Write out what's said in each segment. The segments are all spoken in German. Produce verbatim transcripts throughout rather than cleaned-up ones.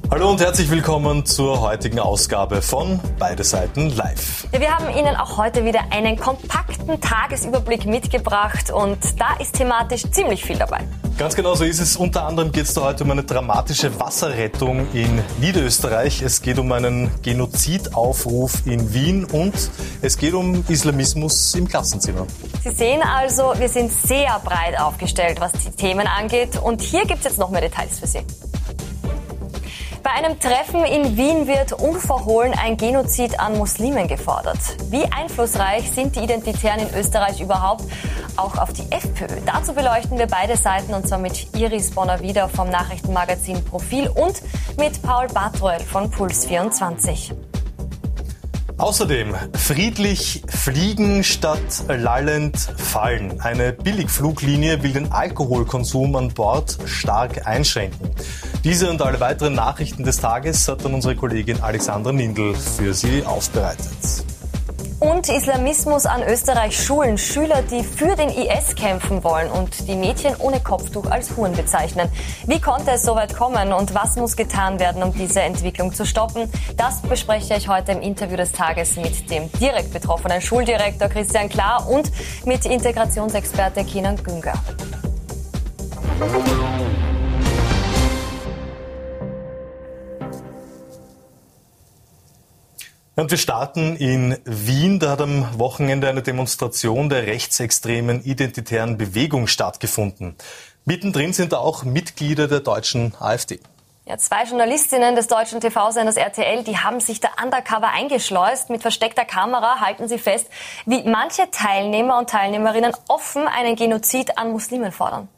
Hallo und herzlich willkommen zur heutigen Ausgabe von Beide Seiten live. Ja, wir haben Ihnen auch heute wieder einen kompakten Tagesüberblick mitgebracht und da ist thematisch ziemlich viel dabei. Ganz genau so ist es. Unter anderem geht es da heute um eine dramatische Wasserrettung in Niederösterreich. Es geht um einen Genozidaufruf in Wien und es geht um Islamismus im Klassenzimmer. Sie sehen also, wir sind sehr breit aufgestellt, was die Themen angeht. Und hier gibt es jetzt noch mehr Details für Sie. Bei einem Treffen in Wien wird unverhohlen ein Genozid an Muslimen gefordert. Wie einflussreich sind die Identitären in Österreich überhaupt? Auch auf die FPÖ. Dazu beleuchten wir beide Seiten und zwar mit Iris Bonner-Wieder vom Nachrichtenmagazin Profil und mit Paul Bartroel von Puls vierundzwanzig. Außerdem friedlich fliegen statt lallend fallen. Eine Billigfluglinie will den Alkoholkonsum an Bord stark einschränken. Diese und alle weiteren Nachrichten des Tages hat dann unsere Kollegin Alexandra Nindl für Sie aufbereitet. Und Islamismus an Österreichs Schulen. Schüler, die für den I S kämpfen wollen und die Mädchen ohne Kopftuch als Huren bezeichnen. Wie konnte es so weit kommen und was muss getan werden, um diese Entwicklung zu stoppen? Das bespreche ich heute im Interview des Tages mit dem direkt betroffenen Schuldirektor Christian Klar und mit Integrationsexperte Kenan Günger. Und wir starten in Wien. Da hat am Wochenende eine Demonstration der rechtsextremen identitären Bewegung stattgefunden. Mittendrin sind auch Mitglieder der deutschen AfD. Ja, zwei Journalistinnen des deutschen T V-Senders R T L, die haben sich da undercover eingeschleust. Mit versteckter Kamera halten sie fest, wie manche Teilnehmer und Teilnehmerinnen offen einen Genozid an Muslimen fordern.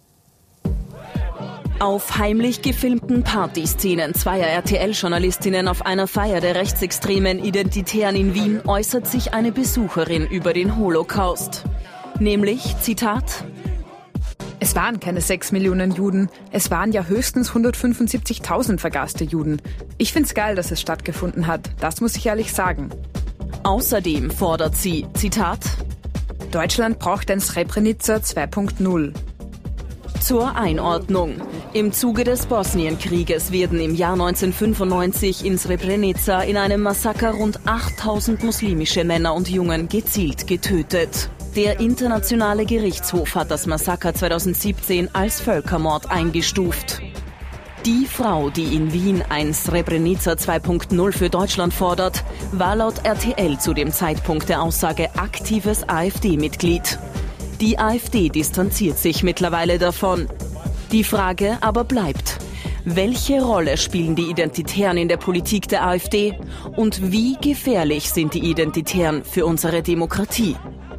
Auf heimlich gefilmten Partyszenen zweier R T L-Journalistinnen auf einer Feier der rechtsextremen Identitären in Wien äußert sich eine Besucherin über den Holocaust. Nämlich, Zitat: Es waren keine sechs Millionen Juden, es waren ja höchstens hundertfünfundsiebzigtausend vergaste Juden. Ich find's geil, dass es stattgefunden hat, das muss ich ehrlich sagen. Außerdem fordert sie, Zitat: Deutschland braucht ein Srebrenica zwei Punkt null. Zur Einordnung. Im Zuge des Bosnienkrieges werden im Jahr neunzehnhundertfünfundneunzig in Srebrenica in einem Massaker rund achttausend muslimische Männer und Jungen gezielt getötet. Der Internationale Gerichtshof hat das Massaker zweitausendsiebzehn als Völkermord eingestuft. Die Frau, die in Wien ein Srebrenica zwei Punkt null für Deutschland fordert, war laut R T L zu dem Zeitpunkt der Aussage aktives AfD-Mitglied. Die AfD distanziert sich mittlerweile davon. Die Frage aber bleibt: Welche Rolle spielen die Identitären in der Politik der AfD? Und wie gefährlich sind die Identitären für unsere Demokratie?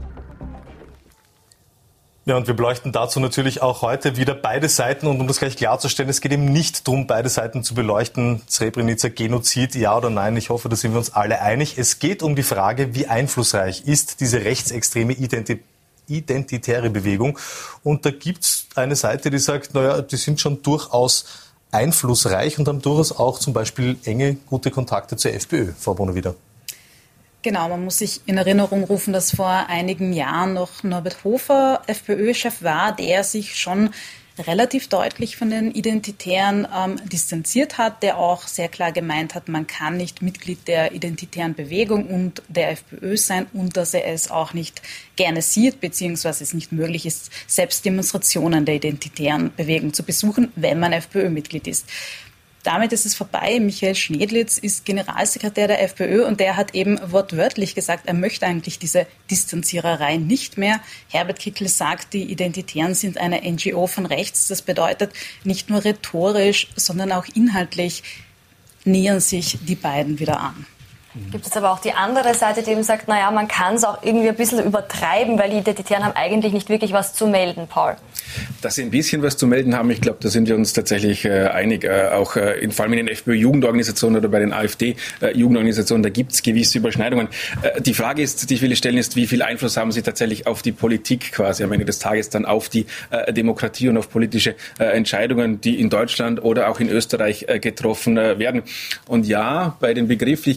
Ja, und wir beleuchten dazu natürlich auch heute wieder beide Seiten. Und um das gleich klarzustellen, es geht eben nicht darum, beide Seiten zu beleuchten. Srebrenica, Genozid, ja oder nein. Ich hoffe, da sind wir uns alle einig. Es geht um die Frage, wie einflussreich ist diese rechtsextreme Identität. identitäre Bewegung. Und da gibt's eine Seite, die sagt, naja, die sind schon durchaus einflussreich und haben durchaus auch zum Beispiel enge, gute Kontakte zur FPÖ. Frau Bonner-Wieder. Genau, man muss sich in Erinnerung rufen, dass vor einigen Jahren noch Norbert Hofer FPÖ-Chef war, der sich schon relativ deutlich von den Identitären ähm, distanziert hat, der auch sehr klar gemeint hat, man kann nicht Mitglied der identitären Bewegung und der FPÖ sein und dass er es auch nicht gerne sieht, beziehungsweise es nicht möglich ist, selbst Demonstrationen der identitären Bewegung zu besuchen, wenn man FPÖ-Mitglied ist. Damit ist es vorbei. Michael Schnedlitz ist Generalsekretär der FPÖ und der hat eben wortwörtlich gesagt, er möchte eigentlich diese Distanziererei nicht mehr. Herbert Kickl sagt, die Identitären sind eine N G O von rechts. Das bedeutet, nicht nur rhetorisch, sondern auch inhaltlich nähern sich die beiden wieder an. Gibt es aber auch die andere Seite, die eben sagt, naja, man kann es auch irgendwie ein bisschen übertreiben, weil die Identitären haben eigentlich nicht wirklich was zu melden, Paul. Dass sie ein bisschen was zu melden haben, ich glaube, da sind wir uns tatsächlich äh, einig. Äh, auch äh, in, vor allem in den FPÖ-Jugendorganisationen oder bei den AfD-Jugendorganisationen, äh, da gibt es gewisse Überschneidungen. Äh, die Frage ist, die viele stellen, ist, wie viel Einfluss haben sie tatsächlich auf die Politik quasi am Ende des Tages, dann auf die äh, Demokratie und auf politische äh, Entscheidungen, die in Deutschland oder auch in Österreich äh, getroffen äh, werden. Und ja, bei den Begrifflichkeiten gibt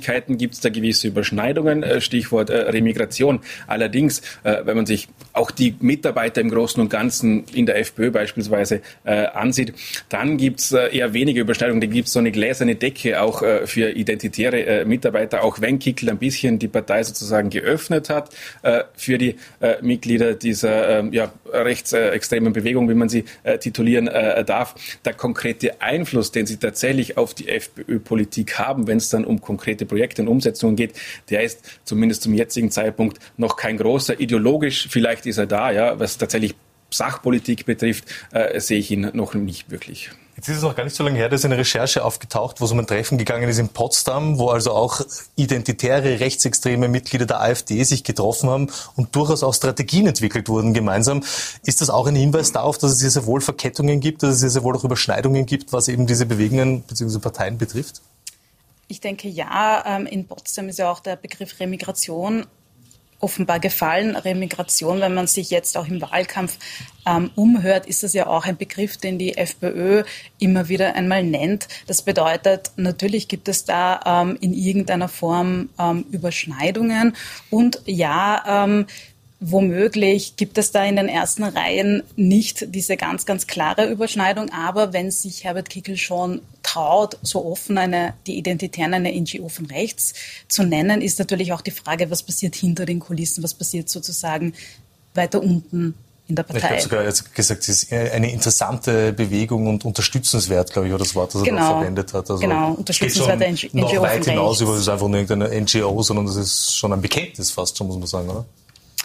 gibt es da gewisse Überschneidungen, äh, Stichwort äh, Remigration. Allerdings, äh, wenn man sich auch die Mitarbeiter im Großen und Ganzen in der FPÖ beispielsweise äh, ansieht, dann gibt es äh, eher wenige Überschneidungen. Da gibt es so eine gläserne Decke auch äh, für identitäre äh, Mitarbeiter, auch wenn Kickl ein bisschen die Partei sozusagen geöffnet hat äh, für die äh, Mitglieder dieser äh, ja, rechtsextremen Bewegung, wie man sie äh, titulieren äh, darf. Der konkrete Einfluss, den sie tatsächlich auf die FPÖ-Politik haben, wenn es dann um konkrete Projekte und Umsetzungen geht, der ist zumindest zum jetzigen Zeitpunkt noch kein großer. Ideologisch vielleicht ist er da, ja, was tatsächlich Sachpolitik betrifft, äh, sehe ich ihn noch nicht wirklich. Jetzt ist es noch gar nicht so lange her, dass eine Recherche aufgetaucht, wo es um ein Treffen gegangen ist in Potsdam, wo also auch identitäre, rechtsextreme Mitglieder der AfD sich getroffen haben und durchaus auch Strategien entwickelt wurden gemeinsam. Ist das auch ein Hinweis darauf, dass es hier sehr wohl Verkettungen gibt, dass es hier sehr wohl auch Überschneidungen gibt, was eben diese Bewegungen bzw. Parteien betrifft? Ich denke ja, in Potsdam ist ja auch der Begriff Remigration offenbar gefallen. Remigration, wenn man sich jetzt auch im Wahlkampf ähm, umhört, ist das ja auch ein Begriff, den die FPÖ immer wieder einmal nennt. Das bedeutet, natürlich gibt es da ähm, in irgendeiner Form ähm, Überschneidungen und ja, ähm, womöglich gibt es da in den ersten Reihen nicht diese ganz, ganz klare Überschneidung. Aber wenn sich Herbert Kickl schon traut, so offen eine, die Identitären eine N G O von rechts zu nennen, ist natürlich auch die Frage, was passiert hinter den Kulissen, was passiert sozusagen weiter unten in der Partei. Ich habe sogar jetzt gesagt, es ist eine interessante Bewegung und unterstützenswert, glaube ich, war das Wort, das er genau, da verwendet hat. Also genau, unterstützenswert N G O noch weit von hinaus rechts. über, das ist einfach nur irgendeine N G O, sondern das ist schon ein Bekenntnis fast schon, muss man sagen, oder?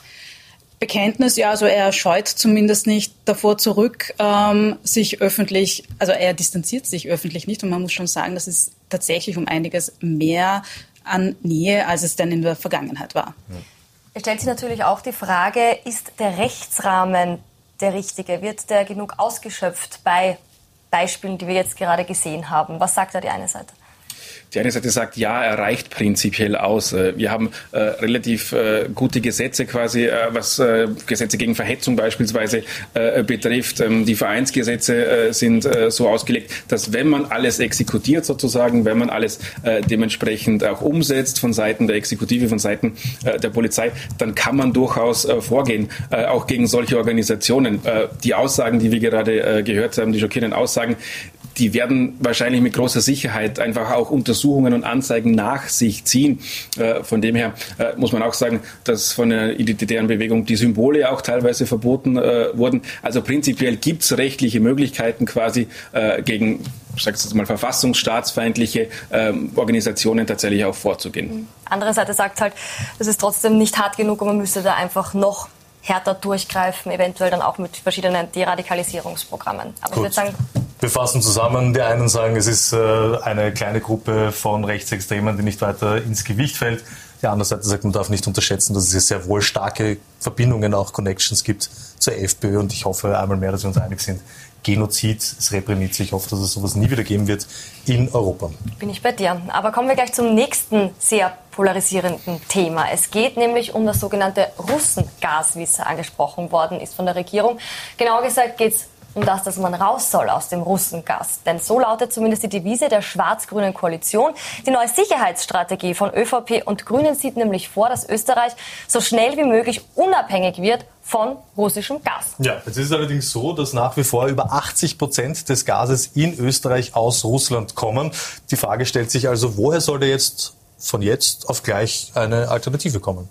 Bekenntnis, ja, also er scheut zumindest nicht davor zurück, ähm, sich öffentlich, also er distanziert sich öffentlich nicht und man muss schon sagen, das ist tatsächlich um einiges mehr an Nähe, als es denn in der Vergangenheit war. Es stellt sich natürlich auch die Frage, ist der Rechtsrahmen der richtige? Wird der genug ausgeschöpft bei Beispielen, die wir jetzt gerade gesehen haben? Was sagt da die eine Seite? Die eine Seite sagt, ja, er reicht prinzipiell aus. Wir haben äh, relativ äh, gute Gesetze quasi, äh, was äh, Gesetze gegen Verhetzung beispielsweise äh, betrifft. Ähm, die Vereinsgesetze äh, sind äh, so ausgelegt, dass wenn man alles exekutiert sozusagen, wenn man alles äh, dementsprechend auch umsetzt von Seiten der Exekutive, von Seiten äh, der Polizei, dann kann man durchaus äh, vorgehen, äh, auch gegen solche Organisationen. Äh, die Aussagen, die wir gerade äh, gehört haben, die schockierenden Aussagen, die werden wahrscheinlich mit großer Sicherheit einfach auch Untersuchungen und Anzeigen nach sich ziehen. Äh, von dem her äh, muss man auch sagen, dass von der identitären Bewegung die Symbole auch teilweise verboten äh, wurden. Also prinzipiell gibt es rechtliche Möglichkeiten quasi äh, gegen, ich sage jetzt mal, verfassungsstaatsfeindliche äh, Organisationen tatsächlich auch vorzugehen. Andere Seite sagt halt, das ist trotzdem nicht hart genug und man müsste da einfach noch härter durchgreifen, eventuell dann auch mit verschiedenen Deradikalisierungsprogrammen. Aber Gut. ich würde sagen, wir fassen zusammen. Die einen sagen, es ist äh, eine kleine Gruppe von Rechtsextremen, die nicht weiter ins Gewicht fällt. Die andere Seite sagt, man darf nicht unterschätzen, dass es hier sehr wohl starke Verbindungen, auch Connections gibt zur FPÖ. Und ich hoffe einmal mehr, dass wir uns einig sind. Genozid, Srebrenica. Ich hoffe, dass es sowas nie wieder geben wird in Europa. Bin ich bei dir. Aber kommen wir gleich zum nächsten sehr polarisierenden Thema. Es geht nämlich um das sogenannte Russengas, wie es angesprochen worden ist von der Regierung. Genauer gesagt geht es um das, dass man raus soll aus dem Russengas. Denn so lautet zumindest die Devise der schwarz-grünen Koalition. Die neue Sicherheitsstrategie von ÖVP und Grünen sieht nämlich vor, dass Österreich so schnell wie möglich unabhängig wird von russischem Gas. Ja, jetzt ist es allerdings so, dass nach wie vor über achtzig Prozent des Gases in Österreich aus Russland kommen. Die Frage stellt sich also, woher soll denn jetzt von jetzt auf gleich eine Alternative kommen?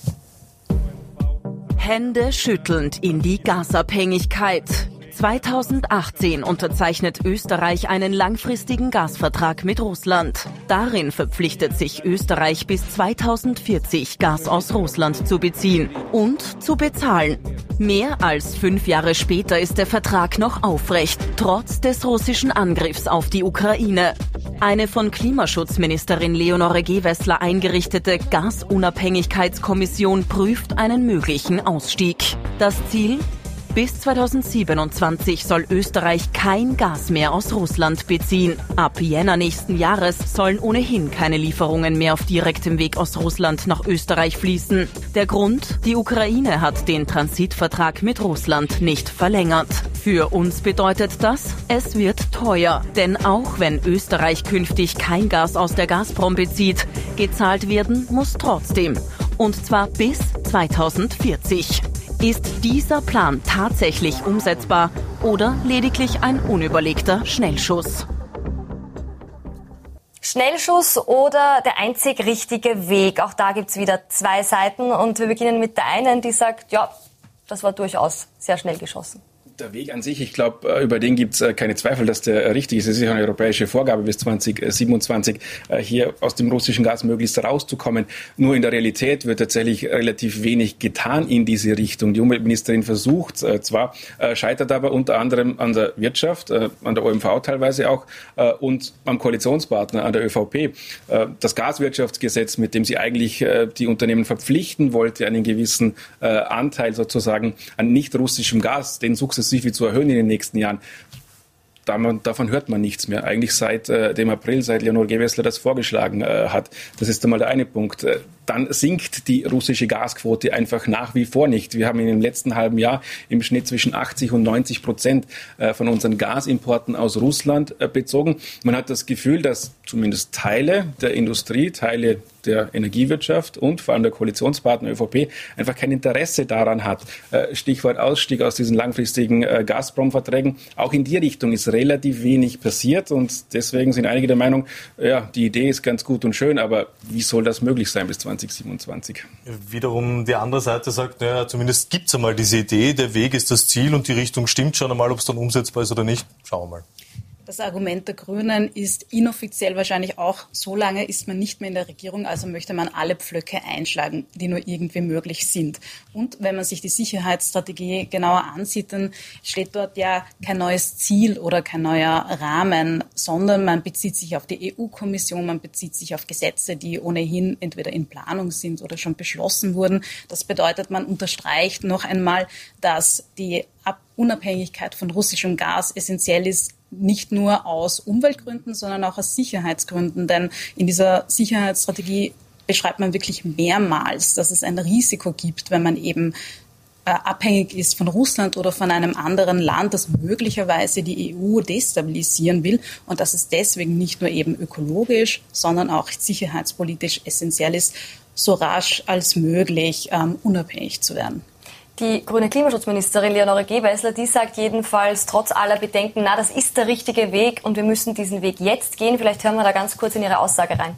Hände schüttelnd in die Gasabhängigkeit. zweitausendachtzehn unterzeichnet Österreich einen langfristigen Gasvertrag mit Russland. Darin verpflichtet sich Österreich bis zweitausendvierzig Gas aus Russland zu beziehen und zu bezahlen. Mehr als fünf Jahre später ist der Vertrag noch aufrecht, trotz des russischen Angriffs auf die Ukraine. Eine von Klimaschutzministerin Leonore Gewessler eingerichtete Gasunabhängigkeitskommission prüft einen möglichen Ausstieg. Das Ziel? Bis zweitausendsiebenundzwanzig soll Österreich kein Gas mehr aus Russland beziehen. Ab Jänner nächsten Jahres sollen ohnehin keine Lieferungen mehr auf direktem Weg aus Russland nach Österreich fließen. Der Grund? Die Ukraine hat den Transitvertrag mit Russland nicht verlängert. Für uns bedeutet das, es wird teuer, denn auch wenn Österreich künftig kein Gas aus der Gazprom bezieht, gezahlt werden muss trotzdem. Und zwar bis zweitausendvierzig. Ist dieser Plan tatsächlich umsetzbar oder lediglich ein unüberlegter Schnellschuss? Schnellschuss oder der einzig richtige Weg? Auch da gibt's wieder zwei Seiten und wir beginnen mit der einen, die sagt, ja, das war durchaus sehr schnell geschossen. Der Weg an sich, ich glaube, über den gibt es keine Zweifel, dass der richtig ist. Es ist ja eine europäische Vorgabe bis zwanzig siebenundzwanzig, hier aus dem russischen Gas möglichst rauszukommen. Nur in der Realität wird tatsächlich relativ wenig getan in diese Richtung. Die Umweltministerin versucht zwar, scheitert aber unter anderem an der Wirtschaft, an der O M V teilweise auch und am Koalitionspartner, an der ÖVP. Das Gaswirtschaftsgesetz, mit dem sie eigentlich die Unternehmen verpflichten wollte, einen gewissen Anteil sozusagen an nicht russischem Gas, den sukzessive zu erhöhen in den nächsten Jahren. Davon hört man nichts mehr. Eigentlich seit äh, dem April, seit Leonore Gewessler das vorgeschlagen äh, hat. Das ist einmal der eine Punkt. Dann sinkt die russische Gasquote einfach nach wie vor nicht. Wir haben in dem letzten halben Jahr im Schnitt zwischen achtzig und neunzig Prozent äh, von unseren Gasimporten aus Russland äh, bezogen. Man hat das Gefühl, dass zumindest Teile der Industrie, Teile der Energiewirtschaft und vor allem der Koalitionspartner ÖVP einfach kein Interesse daran hat. Äh, Stichwort Ausstieg aus diesen langfristigen äh, Gazprom-Verträgen. Auch in die Richtung ist relativ wenig passiert und deswegen sind einige der Meinung, ja, die Idee ist ganz gut und schön, aber wie soll das möglich sein bis zwanzig siebenundzwanzig? Wiederum die andere Seite sagt, naja, zumindest gibt es einmal diese Idee, der Weg ist das Ziel und die Richtung stimmt schon einmal, ob es dann umsetzbar ist oder nicht. Schauen wir mal. Das Argument der Grünen ist inoffiziell wahrscheinlich auch, so lange ist man nicht mehr in der Regierung, also möchte man alle Pflöcke einschlagen, die nur irgendwie möglich sind. Und wenn man sich die Sicherheitsstrategie genauer ansieht, dann steht dort ja kein neues Ziel oder kein neuer Rahmen, sondern man bezieht sich auf die E U-Kommission, man bezieht sich auf Gesetze, die ohnehin entweder in Planung sind oder schon beschlossen wurden. Das bedeutet, man unterstreicht noch einmal, dass die Unabhängigkeit von russischem Gas essentiell ist, nicht nur aus Umweltgründen, sondern auch aus Sicherheitsgründen. Denn in dieser Sicherheitsstrategie beschreibt man wirklich mehrmals, dass es ein Risiko gibt, wenn man eben äh, abhängig ist von Russland oder von einem anderen Land, das möglicherweise die E U destabilisieren will und dass es deswegen nicht nur eben ökologisch, sondern auch sicherheitspolitisch essentiell ist, so rasch als möglich ähm, unabhängig zu werden. Die grüne Klimaschutzministerin Leonore Gewessler, die sagt jedenfalls trotz aller Bedenken, na, das ist der richtige Weg und wir müssen diesen Weg jetzt gehen. Vielleicht hören wir da ganz kurz in ihre Aussage rein.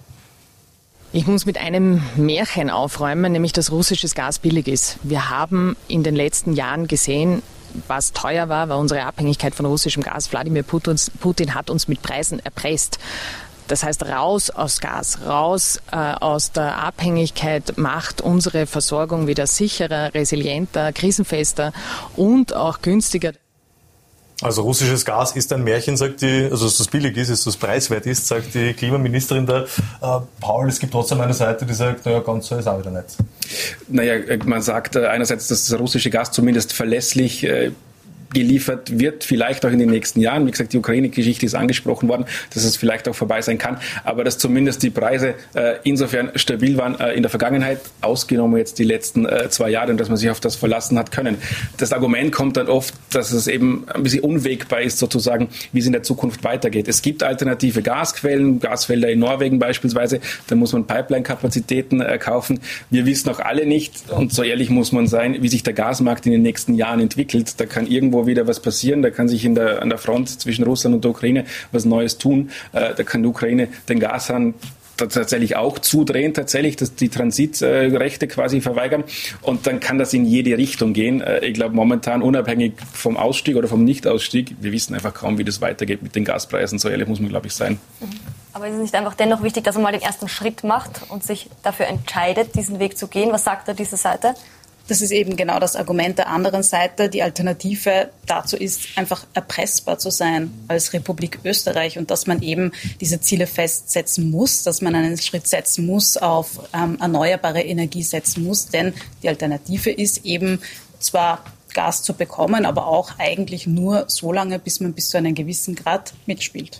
Ich muss mit einem Märchen aufräumen, nämlich dass russisches Gas billig ist. Wir haben in den letzten Jahren gesehen, was teuer war, war unsere Abhängigkeit von russischem Gas. Wladimir Putin hat uns mit Preisen erpresst. Das heißt, raus aus Gas, raus äh, aus der Abhängigkeit macht unsere Versorgung wieder sicherer, resilienter, krisenfester und auch günstiger. Also russisches Gas ist ein Märchen, sagt die, also dass das billig ist, dass das preiswert ist, sagt die Klimaministerin da. Äh, Paul, es gibt trotzdem eine Seite, die sagt, naja, ganz so ist auch wieder nicht. Naja, man sagt äh, einerseits, dass das russische Gas zumindest verlässlich äh, geliefert wird, vielleicht auch in den nächsten Jahren. Wie gesagt, die Ukraine-Geschichte ist angesprochen worden, dass es vielleicht auch vorbei sein kann, aber dass zumindest die Preise äh, insofern stabil waren äh, in der Vergangenheit, ausgenommen jetzt die letzten äh, zwei Jahre und dass man sich auf das verlassen hat können. Das Argument kommt dann oft, dass es eben ein bisschen unwägbar ist, sozusagen, wie es in der Zukunft weitergeht. Es gibt alternative Gasquellen, Gasfelder in Norwegen beispielsweise, da muss man Pipeline-Kapazitäten äh, kaufen. Wir wissen auch alle nicht, und so ehrlich muss man sein, wie sich der Gasmarkt in den nächsten Jahren entwickelt. Da kann irgendwo wieder was passieren, da kann sich in der, an der Front zwischen Russland und der Ukraine was Neues tun, äh, da kann die Ukraine den Gashahn tatsächlich auch zudrehen, tatsächlich, dass die Transitrechte quasi verweigern und dann kann das in jede Richtung gehen. Äh, ich glaube momentan unabhängig vom Ausstieg oder vom Nichtausstieg, wir wissen einfach kaum, wie das weitergeht mit den Gaspreisen, so ehrlich muss man glaube ich sein. Aber ist es nicht einfach dennoch wichtig, dass man mal den ersten Schritt macht und sich dafür entscheidet, diesen Weg zu gehen? Was sagt da diese Seite? Das ist eben genau das Argument der anderen Seite. Die Alternative dazu ist, einfach erpressbar zu sein als Republik Österreich und dass man eben diese Ziele festsetzen muss, dass man einen Schritt setzen muss, auf ähm, erneuerbare Energie setzen muss. Denn die Alternative ist eben zwar Gas zu bekommen, aber auch eigentlich nur so lange, bis man bis zu einem gewissen Grad mitspielt.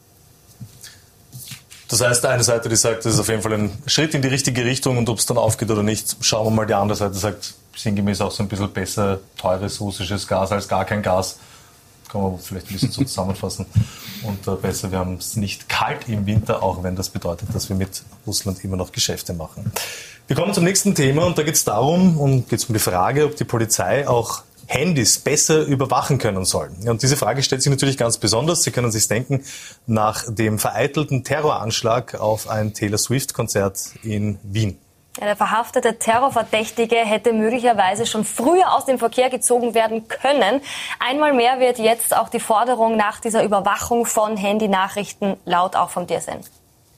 Das heißt, eine Seite, die sagt, das ist auf jeden Fall ein Schritt in die richtige Richtung und ob es dann aufgeht oder nicht, schauen wir mal. Die andere Seite sagt, sinngemäß auch so ein bisschen besser teures russisches Gas als gar kein Gas. Kann man vielleicht ein bisschen so zusammenfassen. Und äh, besser, wir haben es nicht kalt im Winter, auch wenn das bedeutet, dass wir mit Russland immer noch Geschäfte machen. Wir kommen zum nächsten Thema und da geht es darum, und geht es um die Frage, ob die Polizei auch Handys besser überwachen können soll. Und diese Frage stellt sich natürlich ganz besonders, Sie können sich denken, nach dem vereitelten Terroranschlag auf ein Taylor Swift-Konzert in Wien. Ja, der verhaftete Terrorverdächtige hätte möglicherweise schon früher aus dem Verkehr gezogen werden können. Einmal mehr wird jetzt auch die Forderung nach dieser Überwachung von Handynachrichten laut, auch vom D S N.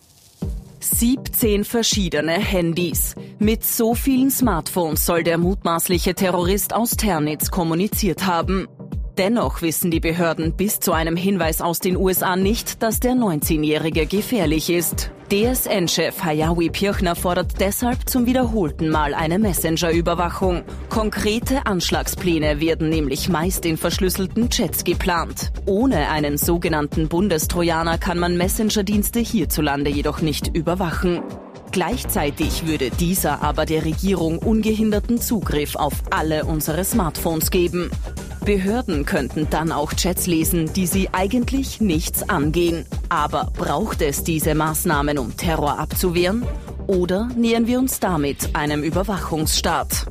siebzehn verschiedene Handys. Mit so vielen Smartphones soll der mutmaßliche Terrorist aus Ternitz kommuniziert haben. Dennoch wissen die Behörden bis zu einem Hinweis aus den U S A nicht, dass der neunzehnjährige gefährlich ist. D S N-Chef Hayawi Pirchner fordert deshalb zum wiederholten Mal eine Messenger-Überwachung. Konkrete Anschlagspläne werden nämlich meist in verschlüsselten Chats geplant. Ohne einen sogenannten Bundestrojaner kann man Messenger-Dienste hierzulande jedoch nicht überwachen. Gleichzeitig würde dieser aber der Regierung ungehinderten Zugriff auf alle unsere Smartphones geben. Behörden könnten dann auch Chats lesen, die sie eigentlich nichts angehen. Aber braucht es diese Maßnahmen, um Terror abzuwehren? Oder nähern wir uns damit einem Überwachungsstaat?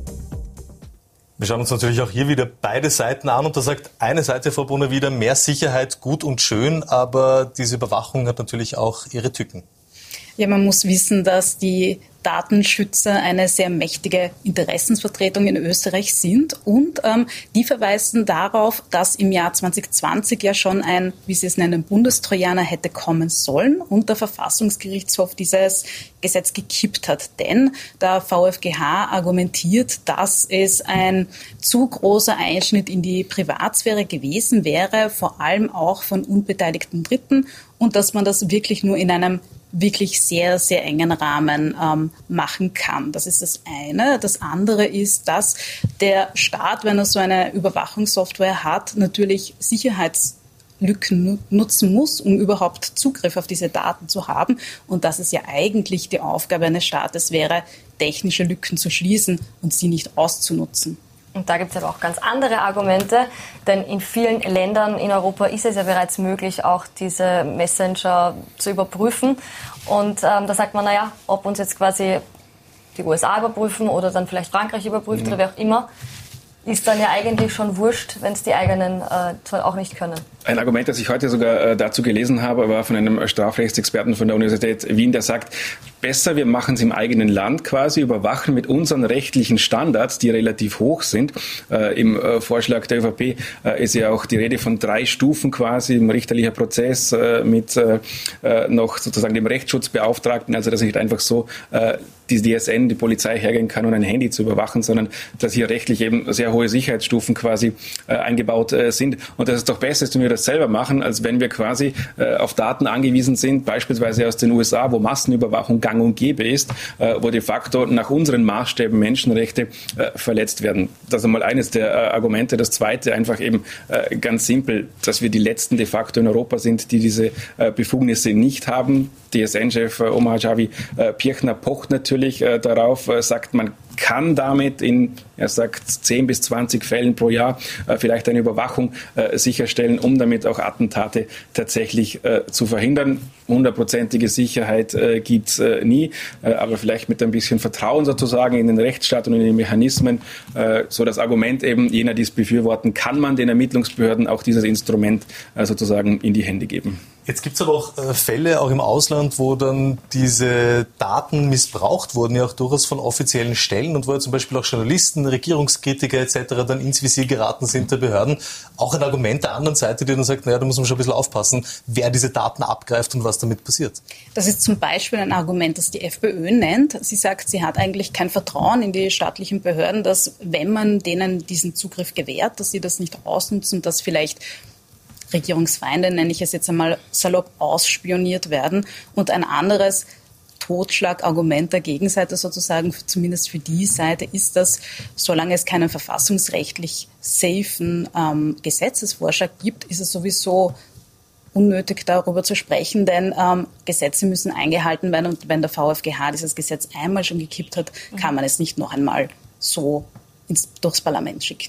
Wir schauen uns natürlich auch hier wieder beide Seiten an und da sagt eine Seite, Frau Brunner, wieder, mehr Sicherheit gut und schön, aber diese Überwachung hat natürlich auch ihre Tücken. Ja, man muss wissen, dass die Datenschützer eine sehr mächtige Interessensvertretung in Österreich sind und ähm, die verweisen darauf, dass im Jahr zwanzig zwanzig ja schon ein, wie sie es nennen, Bundestrojaner hätte kommen sollen und der Verfassungsgerichtshof dieses Gesetz gekippt hat. Denn der V f G H argumentiert, dass es ein zu großer Einschnitt in die Privatsphäre gewesen wäre, vor allem auch von unbeteiligten Dritten und dass man das wirklich nur in einem wirklich sehr, sehr engen Rahmen ähm, machen kann. Das ist das eine. Das andere ist, dass der Staat, wenn er so eine Überwachungssoftware hat, natürlich Sicherheitslücken nutzen muss, um überhaupt Zugriff auf diese Daten zu haben. Und dass es ja eigentlich die Aufgabe eines Staates wäre, technische Lücken zu schließen und sie nicht auszunutzen. Und da gibt es aber auch ganz andere Argumente, denn in vielen Ländern in Europa ist es ja bereits möglich, auch diese Messenger zu überprüfen. Und ähm, da sagt man, naja, ob uns jetzt quasi die U S A überprüfen oder dann vielleicht Frankreich überprüft mhm. oder wer auch immer, ist dann ja eigentlich schon wurscht, wenn es die eigenen äh, zwar auch nicht können. Ein Argument, das ich heute sogar äh, dazu gelesen habe, war von einem Strafrechtsexperten von der Universität Wien, der sagt, besser wir machen es im eigenen Land quasi, überwachen mit unseren rechtlichen Standards, die relativ hoch sind. Äh, Im äh, Vorschlag der ÖVP äh, ist ja auch die Rede von drei Stufen quasi, im richterlicher Prozess äh, mit äh, noch sozusagen dem Rechtsschutzbeauftragten, also dass nicht einfach so äh, die D S N, die Polizei hergehen kann, um ein Handy zu überwachen, sondern dass hier rechtlich eben sehr hohe Sicherheitsstufen quasi äh, eingebaut äh, sind. Und das ist doch besser, wenn wir das selber machen, als wenn wir quasi äh, auf Daten angewiesen sind, beispielsweise aus den U S A, wo Massenüberwachung gang und gäbe ist, äh, wo de facto nach unseren Maßstäben Menschenrechte äh, verletzt werden. Das ist einmal eines der äh, Argumente. Das zweite einfach eben äh, ganz simpel, dass wir die Letzten de facto in Europa sind, die diese äh, Befugnisse nicht haben. D S N-Chef äh, Omar Hayawi äh, Pirchner pocht natürlich äh, darauf, äh, sagt, man kann damit in, er sagt, zehn bis zwanzig Fällen pro Jahr äh, vielleicht eine Überwachung äh, sicherstellen, um damit auch Attentate tatsächlich äh, zu verhindern. Hundertprozentige Sicherheit äh, gibt es äh, nie, äh, aber vielleicht mit ein bisschen Vertrauen sozusagen in den Rechtsstaat und in die Mechanismen, äh, so das Argument eben jener, die es befürworten, kann man den Ermittlungsbehörden auch dieses Instrument äh, sozusagen in die Hände geben. Jetzt gibt es aber auch äh, Fälle, auch im Ausland, wo dann diese Daten missbraucht wurden, ja auch durchaus von offiziellen Stellen und wo ja zum Beispiel auch Journalisten, Regierungskritiker et cetera dann ins Visier geraten sind der Behörden. Auch ein Argument der anderen Seite, die dann sagt, naja, da muss man schon ein bisschen aufpassen, wer diese Daten abgreift und was damit passiert. Das ist zum Beispiel ein Argument, das die FPÖ nennt. Sie sagt, sie hat eigentlich kein Vertrauen in die staatlichen Behörden, dass wenn man denen diesen Zugriff gewährt, dass sie das nicht ausnutzen, dass vielleicht Regierungsfeinde, nenne ich es jetzt einmal salopp, ausspioniert werden. Und ein anderes Totschlagargument der Gegenseite sozusagen, zumindest für die Seite, ist, dass solange es keinen verfassungsrechtlich safen ähm, Gesetzesvorschlag gibt, ist es sowieso unnötig, darüber zu sprechen, denn ähm, Gesetze müssen eingehalten werden und wenn der V f G H dieses Gesetz einmal schon gekippt hat, kann man es nicht noch einmal so ins, durchs Parlament schicken.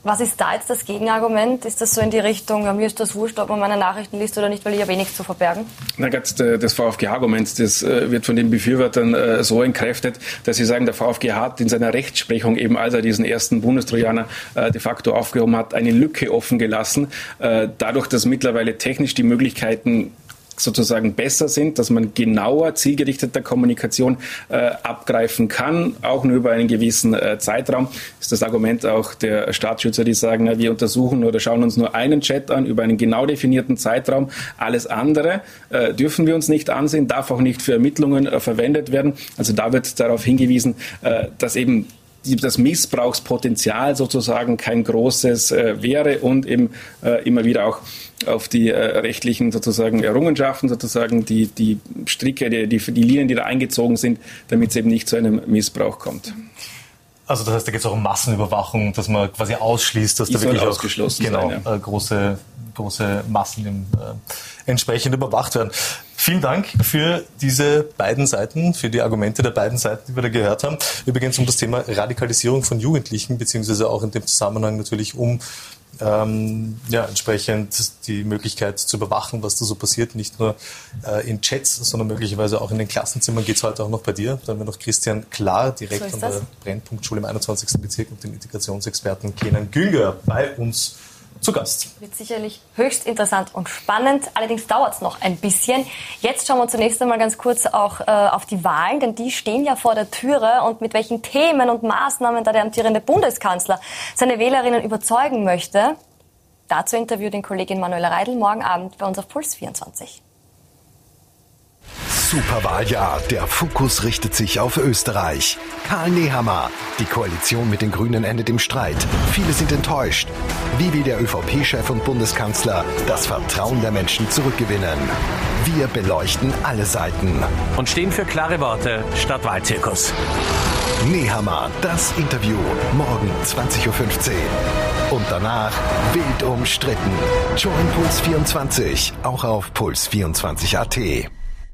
Was ist da jetzt das Gegenargument? Ist das so in die Richtung, ja, mir ist das wurscht, ob man meine Nachrichten liest oder nicht, weil ich habe eh nichts zu verbergen? Na, das VfGH-Argument, das wird von den Befürwortern so entkräftet, dass sie sagen, der VfG hat in seiner Rechtsprechung, eben als er diesen ersten Bundestrojaner de facto aufgehoben hat, eine Lücke offen gelassen. Dadurch, dass mittlerweile technisch die Möglichkeiten sozusagen besser sind, dass man genauer zielgerichteter Kommunikation äh, abgreifen kann, auch nur über einen gewissen äh, Zeitraum, ist das Argument auch der Staatsschützer, die sagen, na, wir untersuchen oder schauen uns nur einen Chat an über einen genau definierten Zeitraum. Alles andere äh, dürfen wir uns nicht ansehen, darf auch nicht für Ermittlungen äh, verwendet werden. Also da wird darauf hingewiesen, äh, dass eben das Missbrauchspotenzial sozusagen kein großes äh, wäre und eben äh, immer wieder auch auf die äh, rechtlichen sozusagen Errungenschaften sozusagen die die Stricke, die, die die Linien, die da eingezogen sind, damit es eben nicht zu einem Missbrauch kommt. Also das heißt, da geht es auch um Massenüberwachung, dass man quasi ausschließt, dass die da wirklich auch ausgeschlossen genau, sein, ja. äh, große große Massen im, äh, entsprechend überwacht werden. Vielen Dank für diese beiden Seiten, für die Argumente der beiden Seiten, die wir da gehört haben. Übrigens um das Thema Radikalisierung von Jugendlichen, beziehungsweise auch in dem Zusammenhang natürlich um ähm, ja, entsprechend die Möglichkeit zu überwachen, was da so passiert. Nicht nur äh, in Chats, sondern möglicherweise auch in den Klassenzimmern. Geht es heute auch noch bei dir. Da haben wir noch Christian Klar, direkt so von der Brennpunktschule im einundzwanzigsten Bezirk und den Integrationsexperten Kenan Günger bei uns zu Gast. Wird sicherlich höchst interessant und spannend. Allerdings dauert es noch ein bisschen. Jetzt schauen wir zunächst einmal ganz kurz auch äh, auf die Wahlen, denn die stehen ja vor der Türe. Und mit welchen Themen und Maßnahmen da der amtierende Bundeskanzler seine Wählerinnen überzeugen möchte, dazu interviewt den Kollegin Manuela Reidl morgen Abend bei uns auf Puls vierundzwanzig. Superwahljahr. Der Fokus richtet sich auf Österreich. Karl Nehammer. Die Koalition mit den Grünen endet im Streit. Viele sind enttäuscht. Wie will der ÖVP-Chef und Bundeskanzler das Vertrauen der Menschen zurückgewinnen? Wir beleuchten alle Seiten. Und stehen für klare Worte statt Wahlzirkus. Nehammer. Das Interview. Morgen zwanzig Uhr fünfzehn. Und danach wild umstritten. Join Puls vierundzwanzig. Auch auf puls vierundzwanzig Punkt a t.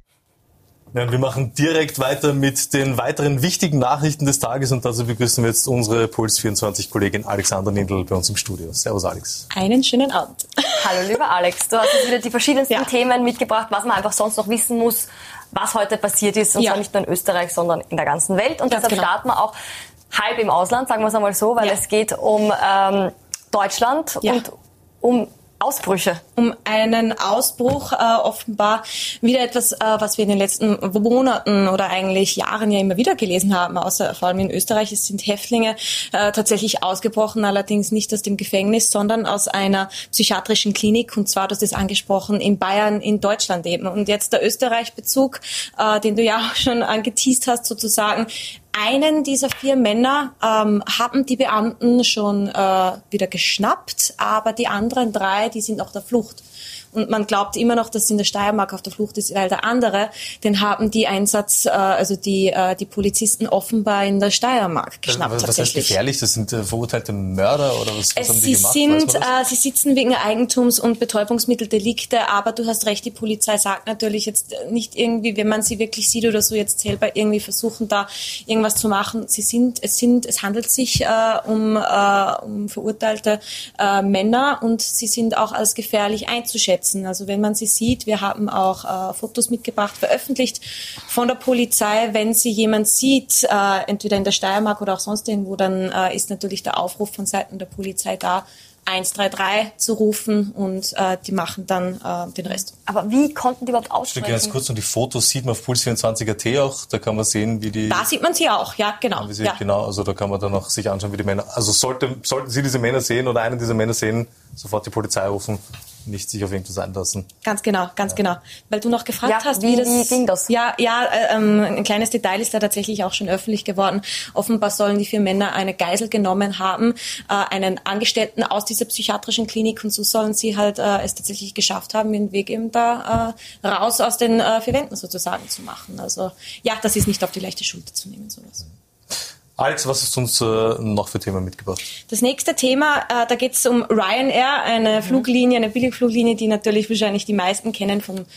Ja, und wir machen direkt weiter mit den weiteren wichtigen Nachrichten des Tages und dazu begrüßen wir jetzt unsere Puls vierundzwanzig-Kollegin Alexandra Nindl bei uns im Studio. Servus Alex. Einen schönen Abend. Hallo lieber Alex, du hast jetzt wieder die verschiedensten ja. Themen mitgebracht, was man einfach sonst noch wissen muss, was heute passiert ist, und ja. zwar nicht nur in Österreich, sondern in der ganzen Welt. Und Ganz deshalb genau. starten wir auch halb im Ausland, sagen wir es einmal so, weil ja. es geht um ähm, Deutschland ja. und um Ausbrüche. Um einen Ausbruch, äh, offenbar wieder etwas, äh, was wir in den letzten Monaten oder eigentlich Jahren ja immer wieder gelesen haben, außer vor allem in Österreich. Es sind Häftlinge äh, tatsächlich ausgebrochen, allerdings nicht aus dem Gefängnis, sondern aus einer psychiatrischen Klinik, und zwar, du hast es angesprochen, in Bayern, in Deutschland eben. Und jetzt der Österreich-Bezug, äh, den du ja auch schon angeteast hast sozusagen. Einen dieser vier Männer ähm, haben die Beamten schon äh, wieder geschnappt, aber die anderen drei, die sind auf der Flucht. Und man glaubt immer noch, dass in der Steiermark auf der Flucht ist, weil der andere, den haben die Einsatz, äh, also die äh, die Polizisten offenbar in der Steiermark geschnappt. Was, was tatsächlich. heißt gefährlich? Das sind äh, verurteilte Mörder oder was, was es, haben die sie gemacht? Sind, äh, sie sitzen wegen Eigentums- und Betäubungsmitteldelikte, aber du hast recht, die Polizei sagt natürlich jetzt nicht irgendwie, wenn man sie wirklich sieht oder so, jetzt selber irgendwie versuchen, da irgendwas zu machen. Sie sind, es sind, es handelt sich äh, um, äh, um verurteilte äh, Männer, und sie sind auch als gefährlich einzuschätzen. Also wenn man sie sieht, wir haben auch äh, Fotos mitgebracht, veröffentlicht von der Polizei. Wenn sie jemand sieht, äh, entweder in der Steiermark oder auch sonst irgendwo, dann äh, ist natürlich der Aufruf von Seiten der Polizei da, eins drei drei zu rufen, und äh, die machen dann äh, den Rest. Aber wie konnten die überhaupt aussteigen? Ganz kurz, und die Fotos sieht man auf puls vierundzwanzig Punkt a t auch, da kann man sehen, wie die... Da sieht man sie auch, ja, genau. Wie sie, ja. Genau, also da kann man dann auch sich anschauen, wie die Männer... Also sollte, sollten Sie diese Männer sehen oder einen dieser Männer sehen, sofort die Polizei rufen, nicht sich auf irgendwas einlassen. Ganz genau, ganz ja. genau. Weil du noch gefragt ja, hast, wie, wie das... Wie ging das? Ja, ja, ähm, ein kleines Detail ist da tatsächlich auch schon öffentlich geworden. Offenbar sollen die vier Männer eine Geisel genommen haben, äh, einen Angestellten aus dieser psychiatrischen Klinik, und so sollen sie halt äh, es tatsächlich geschafft haben, den Weg eben da äh, raus aus den äh, vier Wänden sozusagen zu machen. Also ja, das ist nicht auf die leichte Schulter zu nehmen, sowas. Alex, was hast du uns äh, noch für Themen mitgebracht? Das nächste Thema, äh, da geht es um Ryanair, eine mhm. Fluglinie, eine Billigfluglinie, die natürlich wahrscheinlich die meisten kennen von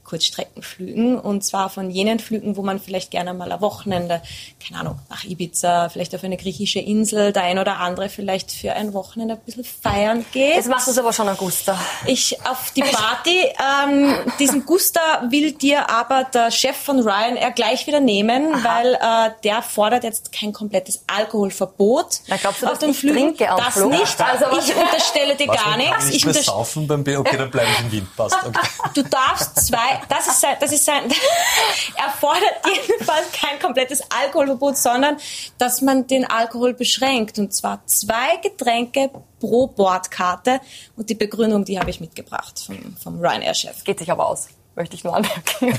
Kurzstreckenflügen, und zwar von jenen Flügen, wo man vielleicht gerne mal ein Wochenende, keine Ahnung, nach Ibiza, vielleicht auf eine griechische Insel, der ein oder andere vielleicht für ein Wochenende ein bisschen feiern geht. Jetzt machst du es aber schon an Gusta. Ich auf die Party. ähm, diesen Gusta will dir aber der Chef von Ryanair gleich wieder nehmen, Aha. weil äh, der fordert jetzt kein komplettes Alkoholverbot. Na, glaubst du, auf dass den ich Flügen? trinke auf Das Flug? nicht. Also ich unterstelle dir Was, gar nichts. Nicht Ich mehr unterst- saufen beim B. Okay, dann bleibe ich in Wien. Passt. Okay. Du darfst zwei, das ist sein, das ist sein, er fordert jedenfalls kein komplettes Alkoholverbot, sondern dass man den Alkohol beschränkt. Und zwar zwei Getränke pro Bordkarte. Und die Begründung, die habe ich mitgebracht vom, vom Ryanair-Chef. Geht sich aber aus, möchte ich nur anmerken.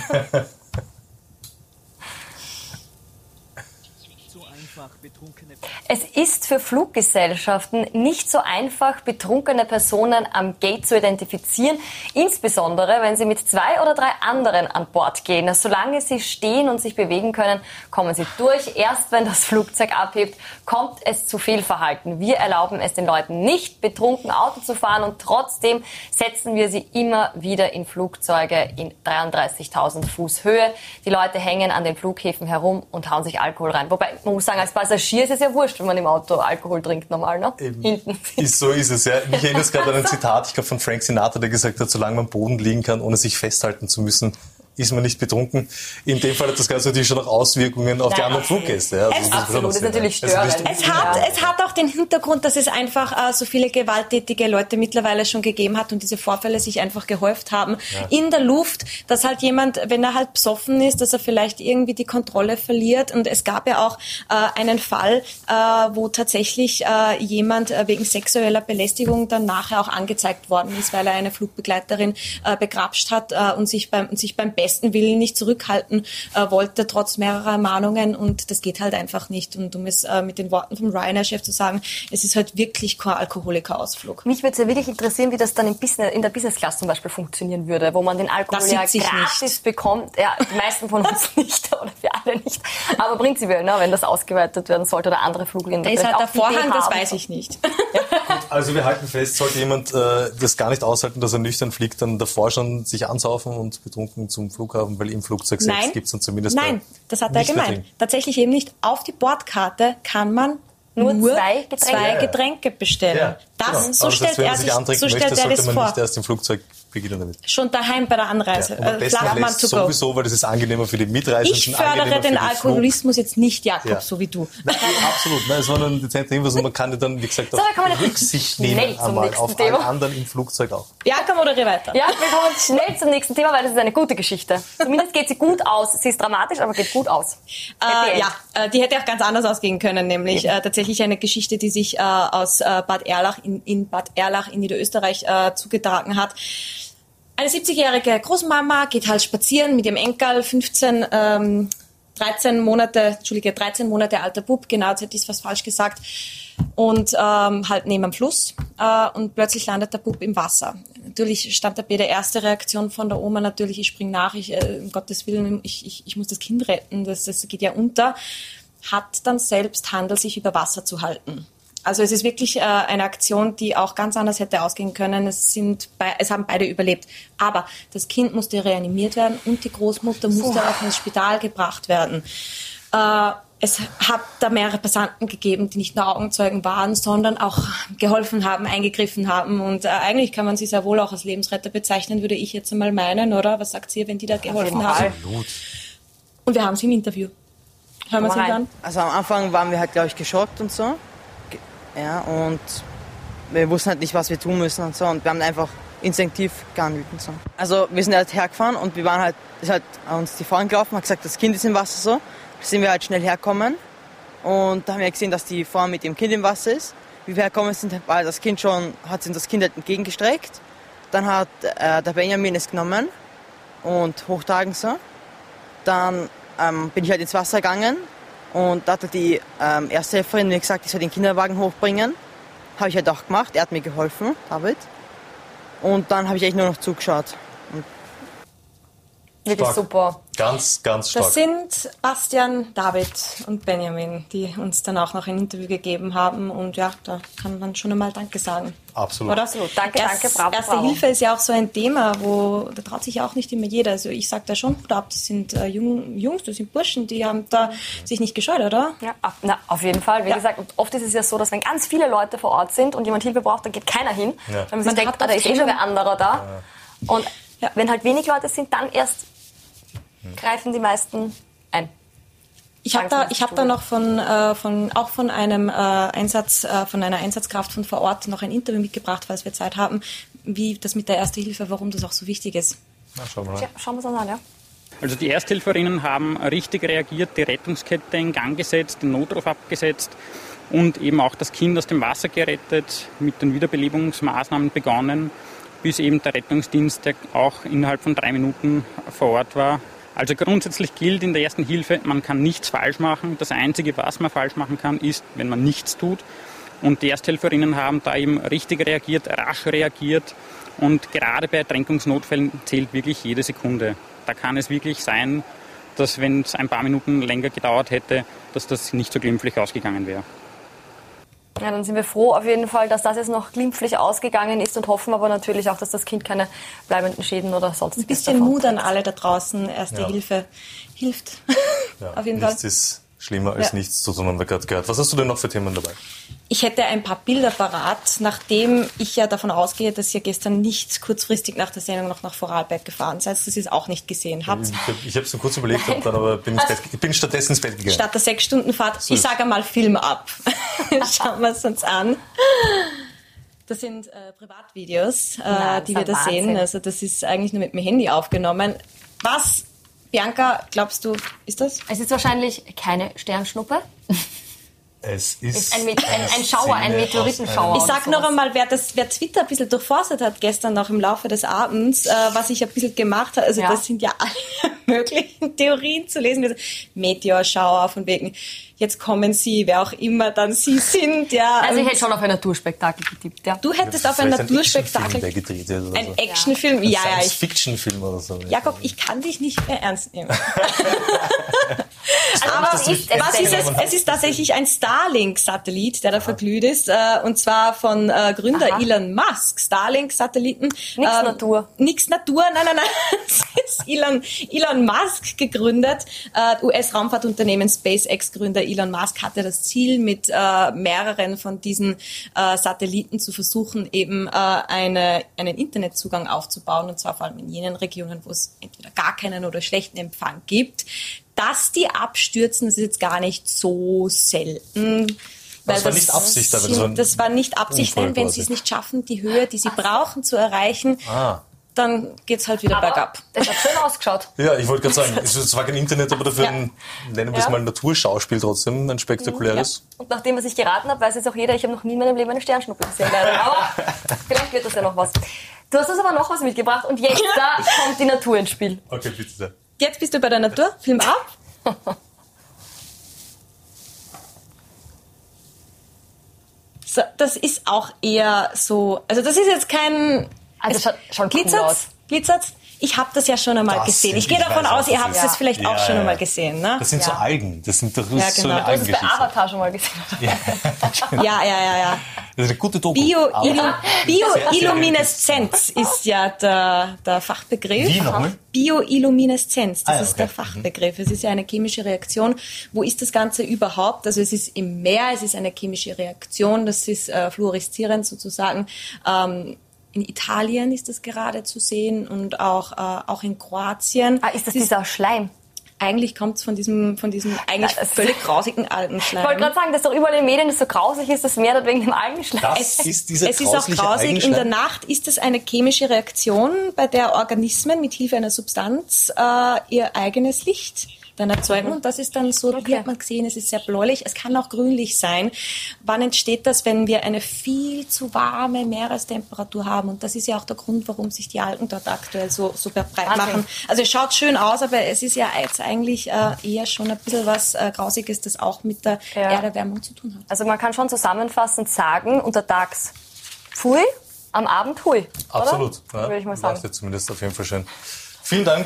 Es ist für Fluggesellschaften nicht so einfach, betrunkene Personen am Gate zu identifizieren, insbesondere wenn sie mit zwei oder drei anderen an Bord gehen. Solange sie stehen und sich bewegen können, kommen sie durch. Erst wenn das Flugzeug abhebt, kommt es zu Fehlverhalten. Wir erlauben es den Leuten nicht, betrunken Auto zu fahren, und trotzdem setzen wir sie immer wieder in Flugzeuge in dreiunddreißigtausend Fuß Höhe. Die Leute hängen an den Flughäfen herum und hauen sich Alkohol rein. Wobei, man muss sagen, als Passagier ist es ja wurscht, wenn man im Auto Alkohol trinkt, normal, ne? Eben. Hinten. Ist, so ist es, ja. Mich erinnert es gerade an ein Zitat, ich glaube von Frank Sinatra, der gesagt hat, solange man am Boden liegen kann, ohne sich festhalten zu müssen, ist man nicht betrunken. In dem Fall hat das Ganze natürlich schon noch Auswirkungen auf Nein, die anderen Fluggäste. Ja. Also es, das absolut, das ist natürlich störend. Es hat, es hat auch den Hintergrund, dass es einfach äh, so viele gewalttätige Leute mittlerweile schon gegeben hat und diese Vorfälle sich einfach gehäuft haben ja. in der Luft, dass halt jemand, wenn er halt besoffen ist, dass er vielleicht irgendwie die Kontrolle verliert. Und es gab ja auch äh, einen Fall, äh, wo tatsächlich äh, jemand äh, wegen sexueller Belästigung dann nachher auch angezeigt worden ist, weil er eine Flugbegleiterin äh, begrapscht hat äh, und sich beim, und sich beim besten Willen nicht zurückhalten äh, wollte, trotz mehrerer Mahnungen, und das geht halt einfach nicht. Und um es äh, mit den Worten vom Ryanair-Chef zu sagen, es ist halt wirklich kein Alkoholiker-Ausflug. Mich würde es ja wirklich interessieren, wie das dann im Business, in der Business-Class zum Beispiel funktionieren würde, wo man den Alkohol ja gratis nicht. bekommt. Ja, die meisten von uns nicht, oder wir alle nicht. Aber prinzipiell, ne, wenn das ausgeweitet werden sollte oder andere Fluglinien. Da ist halt der Vorhang, das weiß ich nicht. Ja. Gut, also wir halten fest, sollte jemand äh, das gar nicht aushalten, dass er nüchtern fliegt, dann davor schon sich ansaufen und betrunken zum Flughafen, weil im Flugzeug selbst gibt es dann zumindest Nein, das hat er gemeint. Tatsächlich eben nicht. Auf die Bordkarte kann man nur, nur zwei, Getränke. zwei Getränke bestellen. Ja, das, genau. so also stellt das, wenn er man sich sich, antrinken so stellt möchte, er sollte das man vor. nicht erst im Flugzeug beginnen damit. Schon daheim bei der Anreise. Ja, und äh, man lässt sowieso, weil das ist angenehmer für die Mitreisenden. Ich fördere den Alkoholismus jetzt nicht, Jakob, ja. so wie du. Nein, absolut. Nein, es war nur ein dezenter Hinweis und man kann ja dann, wie gesagt, auch so, Rücksicht nehmen einmal auf Thema. alle anderen im Flugzeug auch. Jakob, moderiere weiter. Ja, wir kommen schnell zum nächsten Thema, weil das ist eine gute Geschichte. Zumindest geht sie gut aus. Sie ist dramatisch, aber geht gut aus. Äh, ja, äh, die hätte auch ganz anders ausgehen können, nämlich äh, tatsächlich eine Geschichte, die sich äh, aus äh, Bad Erlach in, in Bad Erlach in Niederösterreich äh, zugetragen hat. Eine siebzigjährige Großmama geht halt spazieren mit ihrem Enkel, fünfzehn, ähm, dreizehn Monate, Entschuldige, dreizehn Monate alter Bub, genau, jetzt hätte ich was falsch gesagt, und ähm, halt neben am Fluss, äh, und plötzlich landet der Bub im Wasser. Natürlich stand da bei der erste Reaktion von der Oma natürlich, ich spring nach, ich, äh, um Gottes Willen, ich, ich, ich muss das Kind retten, das, das geht ja unter, hat dann selbst Handel, sich über Wasser zu halten. Also es ist wirklich äh, eine Aktion, die auch ganz anders hätte ausgehen können. Es sind, be- es haben beide überlebt. Aber das Kind musste reanimiert werden und die Großmutter musste oh. auch ins Spital gebracht werden. Äh, es hat da mehrere Passanten gegeben, die nicht nur Augenzeugen waren, sondern auch geholfen haben, eingegriffen haben. Und äh, eigentlich kann man sie sehr wohl auch als Lebensretter bezeichnen, würde ich jetzt einmal meinen, oder? Was sagt ihr, wenn die da geholfen haben? Absolut. Und wir haben sie im Interview. Hören wir sie an? Also am Anfang waren wir halt, glaube ich, geschockt und so. Ja, und wir wussten halt nicht, was wir tun müssen und so. Und wir haben einfach instinktiv gehandelt und so. Also wir sind halt hergefahren und wir waren halt, ist halt uns die Frau gelaufen, hat gesagt, das Kind ist im Wasser so. Da sind wir halt schnell hergekommen. Und da haben wir gesehen, dass die Frau mit dem Kind im Wasser ist. Wie wir hergekommen sind, war das Kind schon, hat sich das Kind halt entgegengestreckt. Dann hat äh, der Benjamin es genommen und hochtragen so. Dann ähm, bin ich halt ins Wasser gegangen. Und da hat die ähm, Ersthelferin mir gesagt, ich soll den Kinderwagen hochbringen. Habe ich halt auch gemacht. Er hat mir geholfen, David. Und dann habe ich eigentlich nur noch zugeschaut. Und Wirklich stark. Super. Ganz, ganz stark. Das sind Bastian, David und Benjamin, die uns dann auch noch ein Interview gegeben haben. Und ja, da kann man schon einmal Danke sagen. Absolut. Oder? Absolut. Danke, Erst, danke, bravo, Erste bravo. Hilfe ist ja auch so ein Thema, wo da traut sich ja auch nicht immer jeder. Also ich sage da schon Hut ab, das sind äh, Jung, Jungs, das sind Burschen, die haben da sich nicht gescheut, oder? Ja, auf, na, auf jeden Fall. Wie Ja. gesagt, und oft ist es ja so, dass wenn ganz viele Leute vor Ort sind und jemand Hilfe braucht, dann geht keiner hin. Ja. Weil man sich Man denkt, hat ah, da oft ist eh schon schon- wer anderer da. Ja. Und Ja. wenn halt wenig Leute sind, dann erst greifen die meisten ein. Ich habe da, ich hab da noch von, äh, von auch von einem äh, Einsatz, äh, von einer Einsatzkraft von vor Ort noch ein Interview mitgebracht, falls wir Zeit haben, wie das mit der Erste Hilfe, warum das auch so wichtig ist. Na, schauen wir mal. Ja, schauen wir uns an, ja. Also die Ersthelferinnen haben richtig reagiert, die Rettungskette in Gang gesetzt, den Notruf abgesetzt und eben auch das Kind aus dem Wasser gerettet, mit den Wiederbelebungsmaßnahmen begonnen, bis eben der Rettungsdienst, der auch innerhalb von drei Minuten vor Ort war. Also grundsätzlich gilt in der Ersten Hilfe, man kann nichts falsch machen. Das Einzige, was man falsch machen kann, ist, wenn man nichts tut. Und die Ersthelferinnen haben da eben richtig reagiert, rasch reagiert. Und gerade bei Ertränkungsnotfällen zählt wirklich jede Sekunde. Da kann es wirklich sein, dass wenn es ein paar Minuten länger gedauert hätte, dass das nicht so glimpflich ausgegangen wäre. Ja, dann sind wir froh auf jeden Fall, dass das jetzt noch glimpflich ausgegangen ist und hoffen aber natürlich auch, dass das Kind keine bleibenden Schäden oder sonst Ein bisschen Mut an alle da draußen. Erste Ja. Hilfe hilft. Ja, Auf jeden Fall. nichts ist schlimmer als Ja. nichts zu tun, haben wir gerade gehört. Was hast du denn noch für Themen dabei? Ich hätte ein paar Bilder parat, nachdem ich ja davon ausgehe, dass ihr gestern nicht kurzfristig nach der Sendung noch nach Vorarlberg gefahren seid, dass ihr es auch nicht gesehen habt. Ich habe ich hab's so kurz überlegt, hab dann aber bin ins Bett, ich bin stattdessen ins Bett gegangen. Statt der sechs Stunden Fahrt, So ich ist- sage mal Film ab. Schauen wir es uns an. Das sind äh, Privatvideos, äh, Nein, die das wir ist da ein sehen. Wahnsinn. Also das ist eigentlich nur mit dem Handy aufgenommen. Was, Bianca, glaubst du, ist das? Es ist wahrscheinlich keine Sternschnuppe. Es ist, Ist ein, Met- ein, eine ein Schauer, ein Szene Meteoritenschauer. Ich oder sag noch sowas. einmal, wer, das, wer Twitter ein bisschen durchforstet hat gestern noch im Laufe des Abends, äh, was ich ein bisschen gemacht habe, also Ja. das sind ja alle möglichen Theorien zu lesen. Also Meteorschauer von wegen, jetzt kommen sie, wer auch immer dann sie sind. Ja. Also ich Und hätte schon auf ein Naturspektakel getippt, ja. du hättest Das auf ein ist vielleicht Naturspektakel, Actionfilm, der gedreht wird oder ein so. Actionfilm, ja, ja, ich, Science-Fiction-Film oder so. Jakob, ich kann dich nicht mehr ernst nehmen. Aber was ist, was ist es? Es ist tatsächlich ein Starlink-Satellit, der da verglüht ist, äh, und zwar von äh, Gründer Aha. Elon Musk. Starlink-Satelliten. Nix ähm, Natur. Nix Natur, nein, nein, nein. Es ist Elon, Elon Musk gegründet. Äh, U S-Raumfahrtunternehmen SpaceX-Gründer Elon Musk hatte das Ziel, mit äh, mehreren von diesen äh, Satelliten zu versuchen, eben äh, eine, einen Internetzugang aufzubauen, und zwar vor allem in jenen Regionen, wo es entweder gar keinen oder schlechten Empfang gibt. Dass die abstürzen, das ist jetzt gar nicht so selten. Das war nicht Absicht, aber sind, so ein das war nicht Absicht. Unfall Nein, wenn quasi. sie es nicht schaffen, die Höhe, die sie brauchen, zu erreichen, Ah. dann geht's halt wieder bergab. Es hat schön ausgeschaut. Ja, ich wollte gerade sagen, es es war kein Internet, aber dafür Ja. ein, nennen wir es Ja. mal Naturschauspiel trotzdem, ein spektakuläres. Und nachdem, was ich geraten habe, weiß jetzt auch jeder, ich habe noch nie in meinem Leben eine Sternschnuppe gesehen. Leider. Aber vielleicht wird das ja noch was. Du hast uns aber noch was mitgebracht und jetzt da kommt die Natur ins Spiel. Okay, bitte sehr. Jetzt bist du bei der Natur. Film ab. So, das ist auch eher so, also das ist jetzt kein... Also es- schaut schon cool glitzert's? aus. Glitzert's? Ich habe das ja schon einmal Das gesehen. sind- Ich gehe ich davon weiß, aus, was ihr das habt ist. es vielleicht Ja, auch schon ja, einmal ja. gesehen, ne? Das sind so Ja. Algen. Das sind das ist Ja, so genau. eine Du hast Das ist bei Algengeschichte. Avatar schon mal gesehen. Ja, Ja, ja, ja, ja. das ist eine gute Doku. Bio, Aber- Ilo, Sehr, sehr Biolumineszenz ist ja der, der Fachbegriff. Wie nochmal? Bioillumineszenz, das Ah, ja, ist okay. der Fachbegriff. Es ist ja eine chemische Reaktion. Wo ist das Ganze überhaupt? Also es ist im Meer, es ist eine chemische Reaktion, das ist äh, fluoreszierend sozusagen. Ähm, in Italien ist das gerade zu sehen und auch, äh, auch in Kroatien. Ah, ist das Es dieser Schleim? Eigentlich kommt es von diesem, von diesem eigentlich Ja, das- völlig grausigen Algenschleim. Ich wollte gerade sagen, dass doch überall in den Medien das so grausig ist, das Meer dort wegen dem Algenschleim. Das ist dieser Es ist auch grausliche grausig. In Algenschleim. der Nacht ist es eine chemische Reaktion, bei der Organismen mit Hilfe einer Substanz äh, ihr eigenes Licht dann erzeugen. Und das ist dann so, Okay. hier hat man gesehen, es ist sehr bläulich, es kann auch grünlich sein. Wann entsteht das, wenn wir eine viel zu warme Meerestemperatur haben? Und das ist ja auch der Grund, warum sich die Algen dort aktuell so, so breit Wahnsinn. machen. Also es schaut schön aus, aber es ist ja jetzt eigentlich äh, eher schon ein bisschen was äh, Grausiges, das auch mit der Ja. Erderwärmung zu tun hat. Also man kann schon zusammenfassend sagen, untertags pfui, am Abend hui. Absolut. Oder? Ja, Würde ich mal War sagen. jetzt zumindest auf jeden Fall schön. Vielen Dank,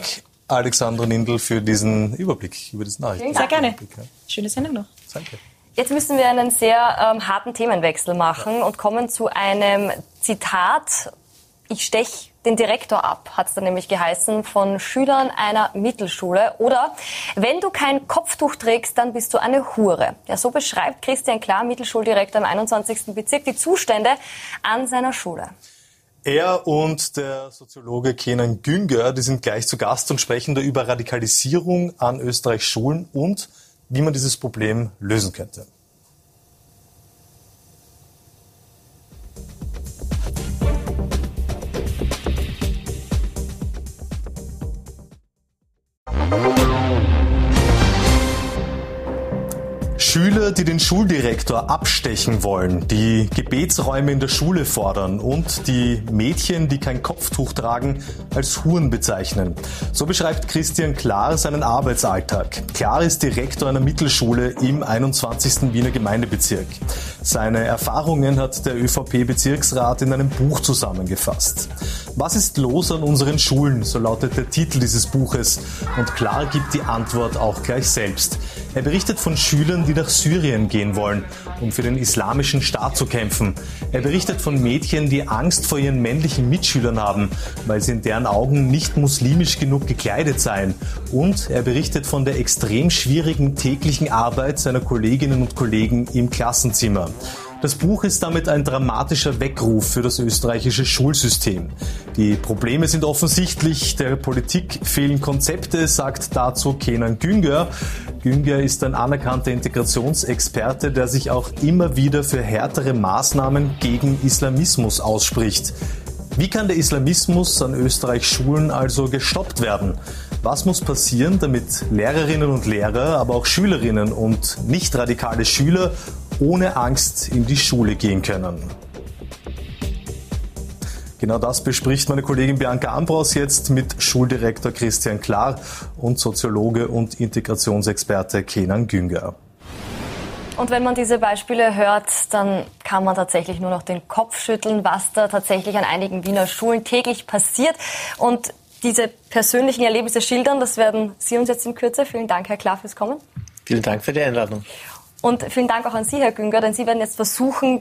Alexandra Nindl, für diesen Überblick über das Nachrichten. Sehr gerne. Schöne Sendung noch. Danke. Jetzt müssen wir einen sehr ähm, harten Themenwechsel machen und kommen zu einem Zitat. Ich stech den Direktor ab, hat es dann nämlich geheißen, von Schülern einer Mittelschule. Oder, wenn du kein Kopftuch trägst, dann bist du eine Hure. Ja, so beschreibt Christian Klar, Mittelschuldirektor im einundzwanzigsten Bezirk, die Zustände an seiner Schule. Er und der Soziologe Kenan Güngör, die sind gleich zu Gast und sprechen da über Radikalisierung an Österreichs Schulen und wie man dieses Problem lösen könnte. Schüler, die den Schuldirektor abstechen wollen, die Gebetsräume in der Schule fordern und die Mädchen, die kein Kopftuch tragen, als Huren bezeichnen. So beschreibt Christian Klar seinen Arbeitsalltag. Klar ist Direktor einer Mittelschule im einundzwanzigsten Wiener Gemeindebezirk. Seine Erfahrungen hat der ÖVP-Bezirksrat in einem Buch zusammengefasst. Was ist los an unseren Schulen? So lautet der Titel dieses Buches. Und Klar gibt die Antwort auch gleich selbst. Er berichtet von Schülern, die nach Syrien gehen wollen, um für den islamischen Staat zu kämpfen. Er berichtet von Mädchen, die Angst vor ihren männlichen Mitschülern haben, weil sie in deren Augen nicht muslimisch genug gekleidet seien. Und er berichtet von der extrem schwierigen täglichen Arbeit seiner Kolleginnen und Kollegen im Klassenzimmer. Das Buch ist damit ein dramatischer Weckruf für das österreichische Schulsystem. Die Probleme sind offensichtlich, der Politik fehlen Konzepte, sagt dazu Kenan Güngör. Güngör ist ein anerkannter Integrationsexperte, der sich auch immer wieder für härtere Maßnahmen gegen Islamismus ausspricht. Wie kann der Islamismus an Österreichs Schulen also gestoppt werden? Was muss passieren, damit Lehrerinnen und Lehrer, aber auch Schülerinnen und nicht radikale Schüler ohne Angst in die Schule gehen können? Genau das bespricht meine Kollegin Bianca Ambros jetzt mit Schuldirektor Christian Klar und Soziologe und Integrationsexperte Kenan Güngör. Und wenn man diese Beispiele hört, dann kann man tatsächlich nur noch den Kopf schütteln, was da tatsächlich an einigen Wiener Schulen täglich passiert. Und diese persönlichen Erlebnisse schildern, das werden Sie uns jetzt in Kürze. Vielen Dank, Herr Klar, fürs Kommen. Vielen Dank für die Einladung. Und vielen Dank auch an Sie, Herr Güngör, denn Sie werden jetzt versuchen,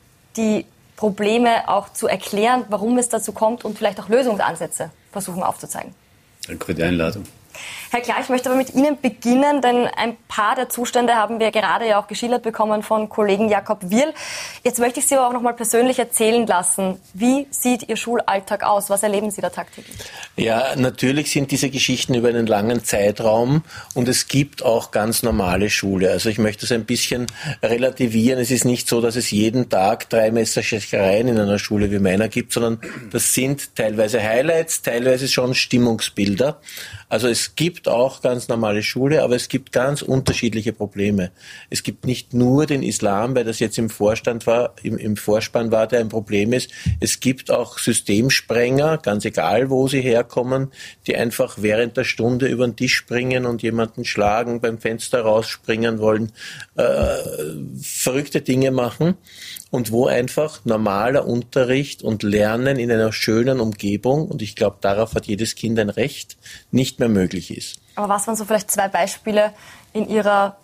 die Probleme auch zu erklären, warum es dazu kommt und vielleicht auch Lösungsansätze versuchen aufzuzeigen. Danke für die Einladung. Herr Klar, ich möchte aber mit Ihnen beginnen, denn ein paar der Zustände haben wir gerade ja auch geschildert bekommen von Kollegen Jakob Wirl. Jetzt möchte ich Sie aber auch noch mal persönlich erzählen lassen. Wie sieht Ihr Schulalltag aus? Was erleben Sie da tagtäglich? Ja, natürlich sind diese Geschichten über einen langen Zeitraum und es gibt auch ganz normale Schule. Also ich möchte es ein bisschen relativieren. Es ist nicht so, dass es jeden Tag drei Messerstechereien in einer Schule wie meiner gibt, sondern das sind teilweise Highlights, teilweise schon Stimmungsbilder. Also es gibt auch ganz normale Schule, aber es gibt ganz unterschiedliche Probleme. Es gibt nicht nur den Islam, weil das jetzt im Vorstand war, im, im Vorspann war, der ein Problem ist. Es gibt auch Systemsprenger, ganz egal wo sie herkommen, die einfach während der Stunde über den Tisch springen und jemanden schlagen, beim Fenster rausspringen wollen, äh, verrückte Dinge machen. Und wo einfach normaler Unterricht und Lernen in einer schönen Umgebung, und ich glaube, darauf hat jedes Kind ein Recht, nicht mehr möglich ist. Aber was waren so vielleicht zwei Beispiele in Ihrer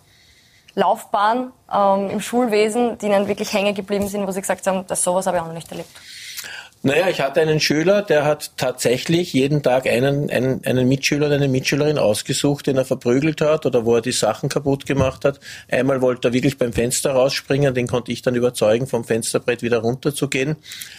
Laufbahn ähm, im Schulwesen, die Ihnen wirklich hängen geblieben sind, wo Sie gesagt haben, das sowas habe ich auch noch nicht erlebt? Naja, ich hatte einen Schüler, der hat tatsächlich jeden Tag einen, einen, einen Mitschüler oder eine Mitschülerin ausgesucht, den er verprügelt hat oder wo er die Sachen kaputt gemacht hat. Einmal wollte er wirklich beim Fenster rausspringen, den konnte ich dann überzeugen, vom Fensterbrett wieder runterzugehen.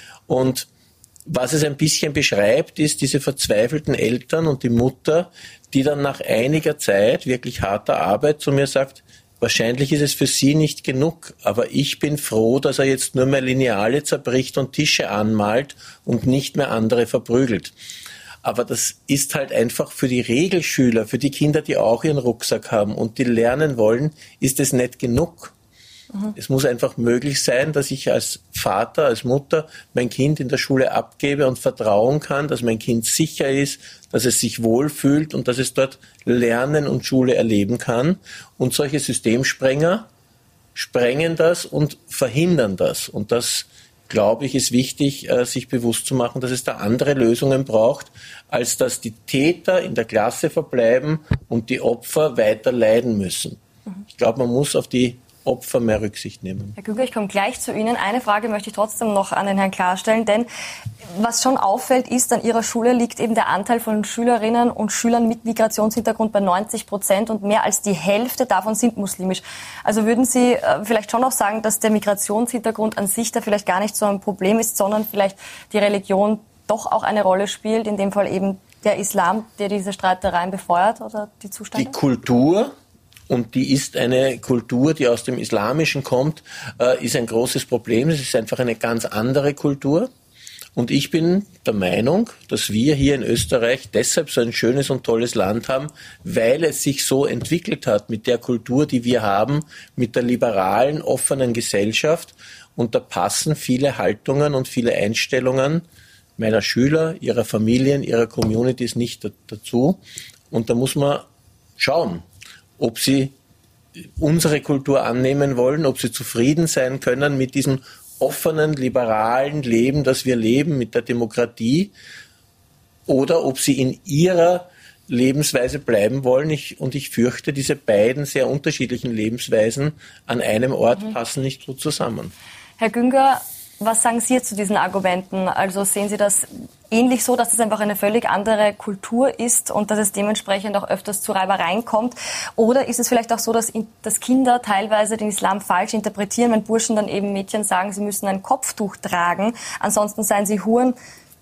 Und was es ein bisschen beschreibt, ist diese verzweifelten Eltern und die Mutter, die dann nach einiger Zeit wirklich harter Arbeit zu mir sagt, wahrscheinlich ist es für Sie nicht genug, aber ich bin froh, dass er jetzt nur mehr Lineale zerbricht und Tische anmalt und nicht mehr andere verprügelt. Aber das ist halt einfach für die Regelschüler, für die Kinder, die auch ihren Rucksack haben und die lernen wollen, ist es nicht genug. Mhm. Es muss einfach möglich sein, dass ich als Vater, als Mutter mein Kind in der Schule abgebe und vertrauen kann, dass mein Kind sicher ist, dass es sich wohlfühlt und dass es dort Lernen und Schule erleben kann. Und solche Systemsprenger sprengen das und verhindern das. Und das glaube ich, ist wichtig, sich bewusst zu machen, dass es da andere Lösungen braucht, als dass die Täter in der Klasse verbleiben und die Opfer weiter leiden müssen. Ich glaube, man muss auf die Opfer mehr Rücksicht nehmen. Herr Güger, ich komme gleich zu Ihnen. Eine Frage möchte ich trotzdem noch an den Herrn klarstellen, denn was schon auffällt, ist, an Ihrer Schule liegt eben der Anteil von Schülerinnen und Schülern mit Migrationshintergrund bei neunzig Prozent und mehr als die Hälfte davon sind muslimisch. Also würden Sie äh, vielleicht schon auch sagen, dass der Migrationshintergrund an sich da vielleicht gar nicht so ein Problem ist, sondern vielleicht die Religion doch auch eine Rolle spielt, in dem Fall eben der Islam, der diese Streitereien befeuert oder die Zustände? Die Kultur. Und die ist eine Kultur, die aus dem Islamischen kommt, äh, ist ein großes Problem. Es ist einfach eine ganz andere Kultur. Und ich bin der Meinung, dass wir hier in Österreich deshalb so ein schönes und tolles Land haben, weil es sich so entwickelt hat mit der Kultur, die wir haben, mit der liberalen, offenen Gesellschaft. Und da passen viele Haltungen und viele Einstellungen meiner Schüler, ihrer Familien, ihrer Communities nicht dazu. Und da muss man schauen, ob sie unsere Kultur annehmen wollen, ob sie zufrieden sein können mit diesem offenen, liberalen Leben, das wir leben, mit der Demokratie, oder ob sie in ihrer Lebensweise bleiben wollen. Ich, und ich fürchte, diese beiden sehr unterschiedlichen Lebensweisen an einem Ort mhm. passen nicht gut zusammen. Herr Günger, was sagen Sie zu diesen Argumenten? Also sehen Sie das ähnlich so, dass es einfach eine völlig andere Kultur ist und dass es dementsprechend auch öfters zu Reibereien kommt? Oder ist es vielleicht auch so, dass, dass Kinder teilweise den Islam falsch interpretieren, wenn Burschen dann eben Mädchen sagen, sie müssen ein Kopftuch tragen, ansonsten seien sie Huren?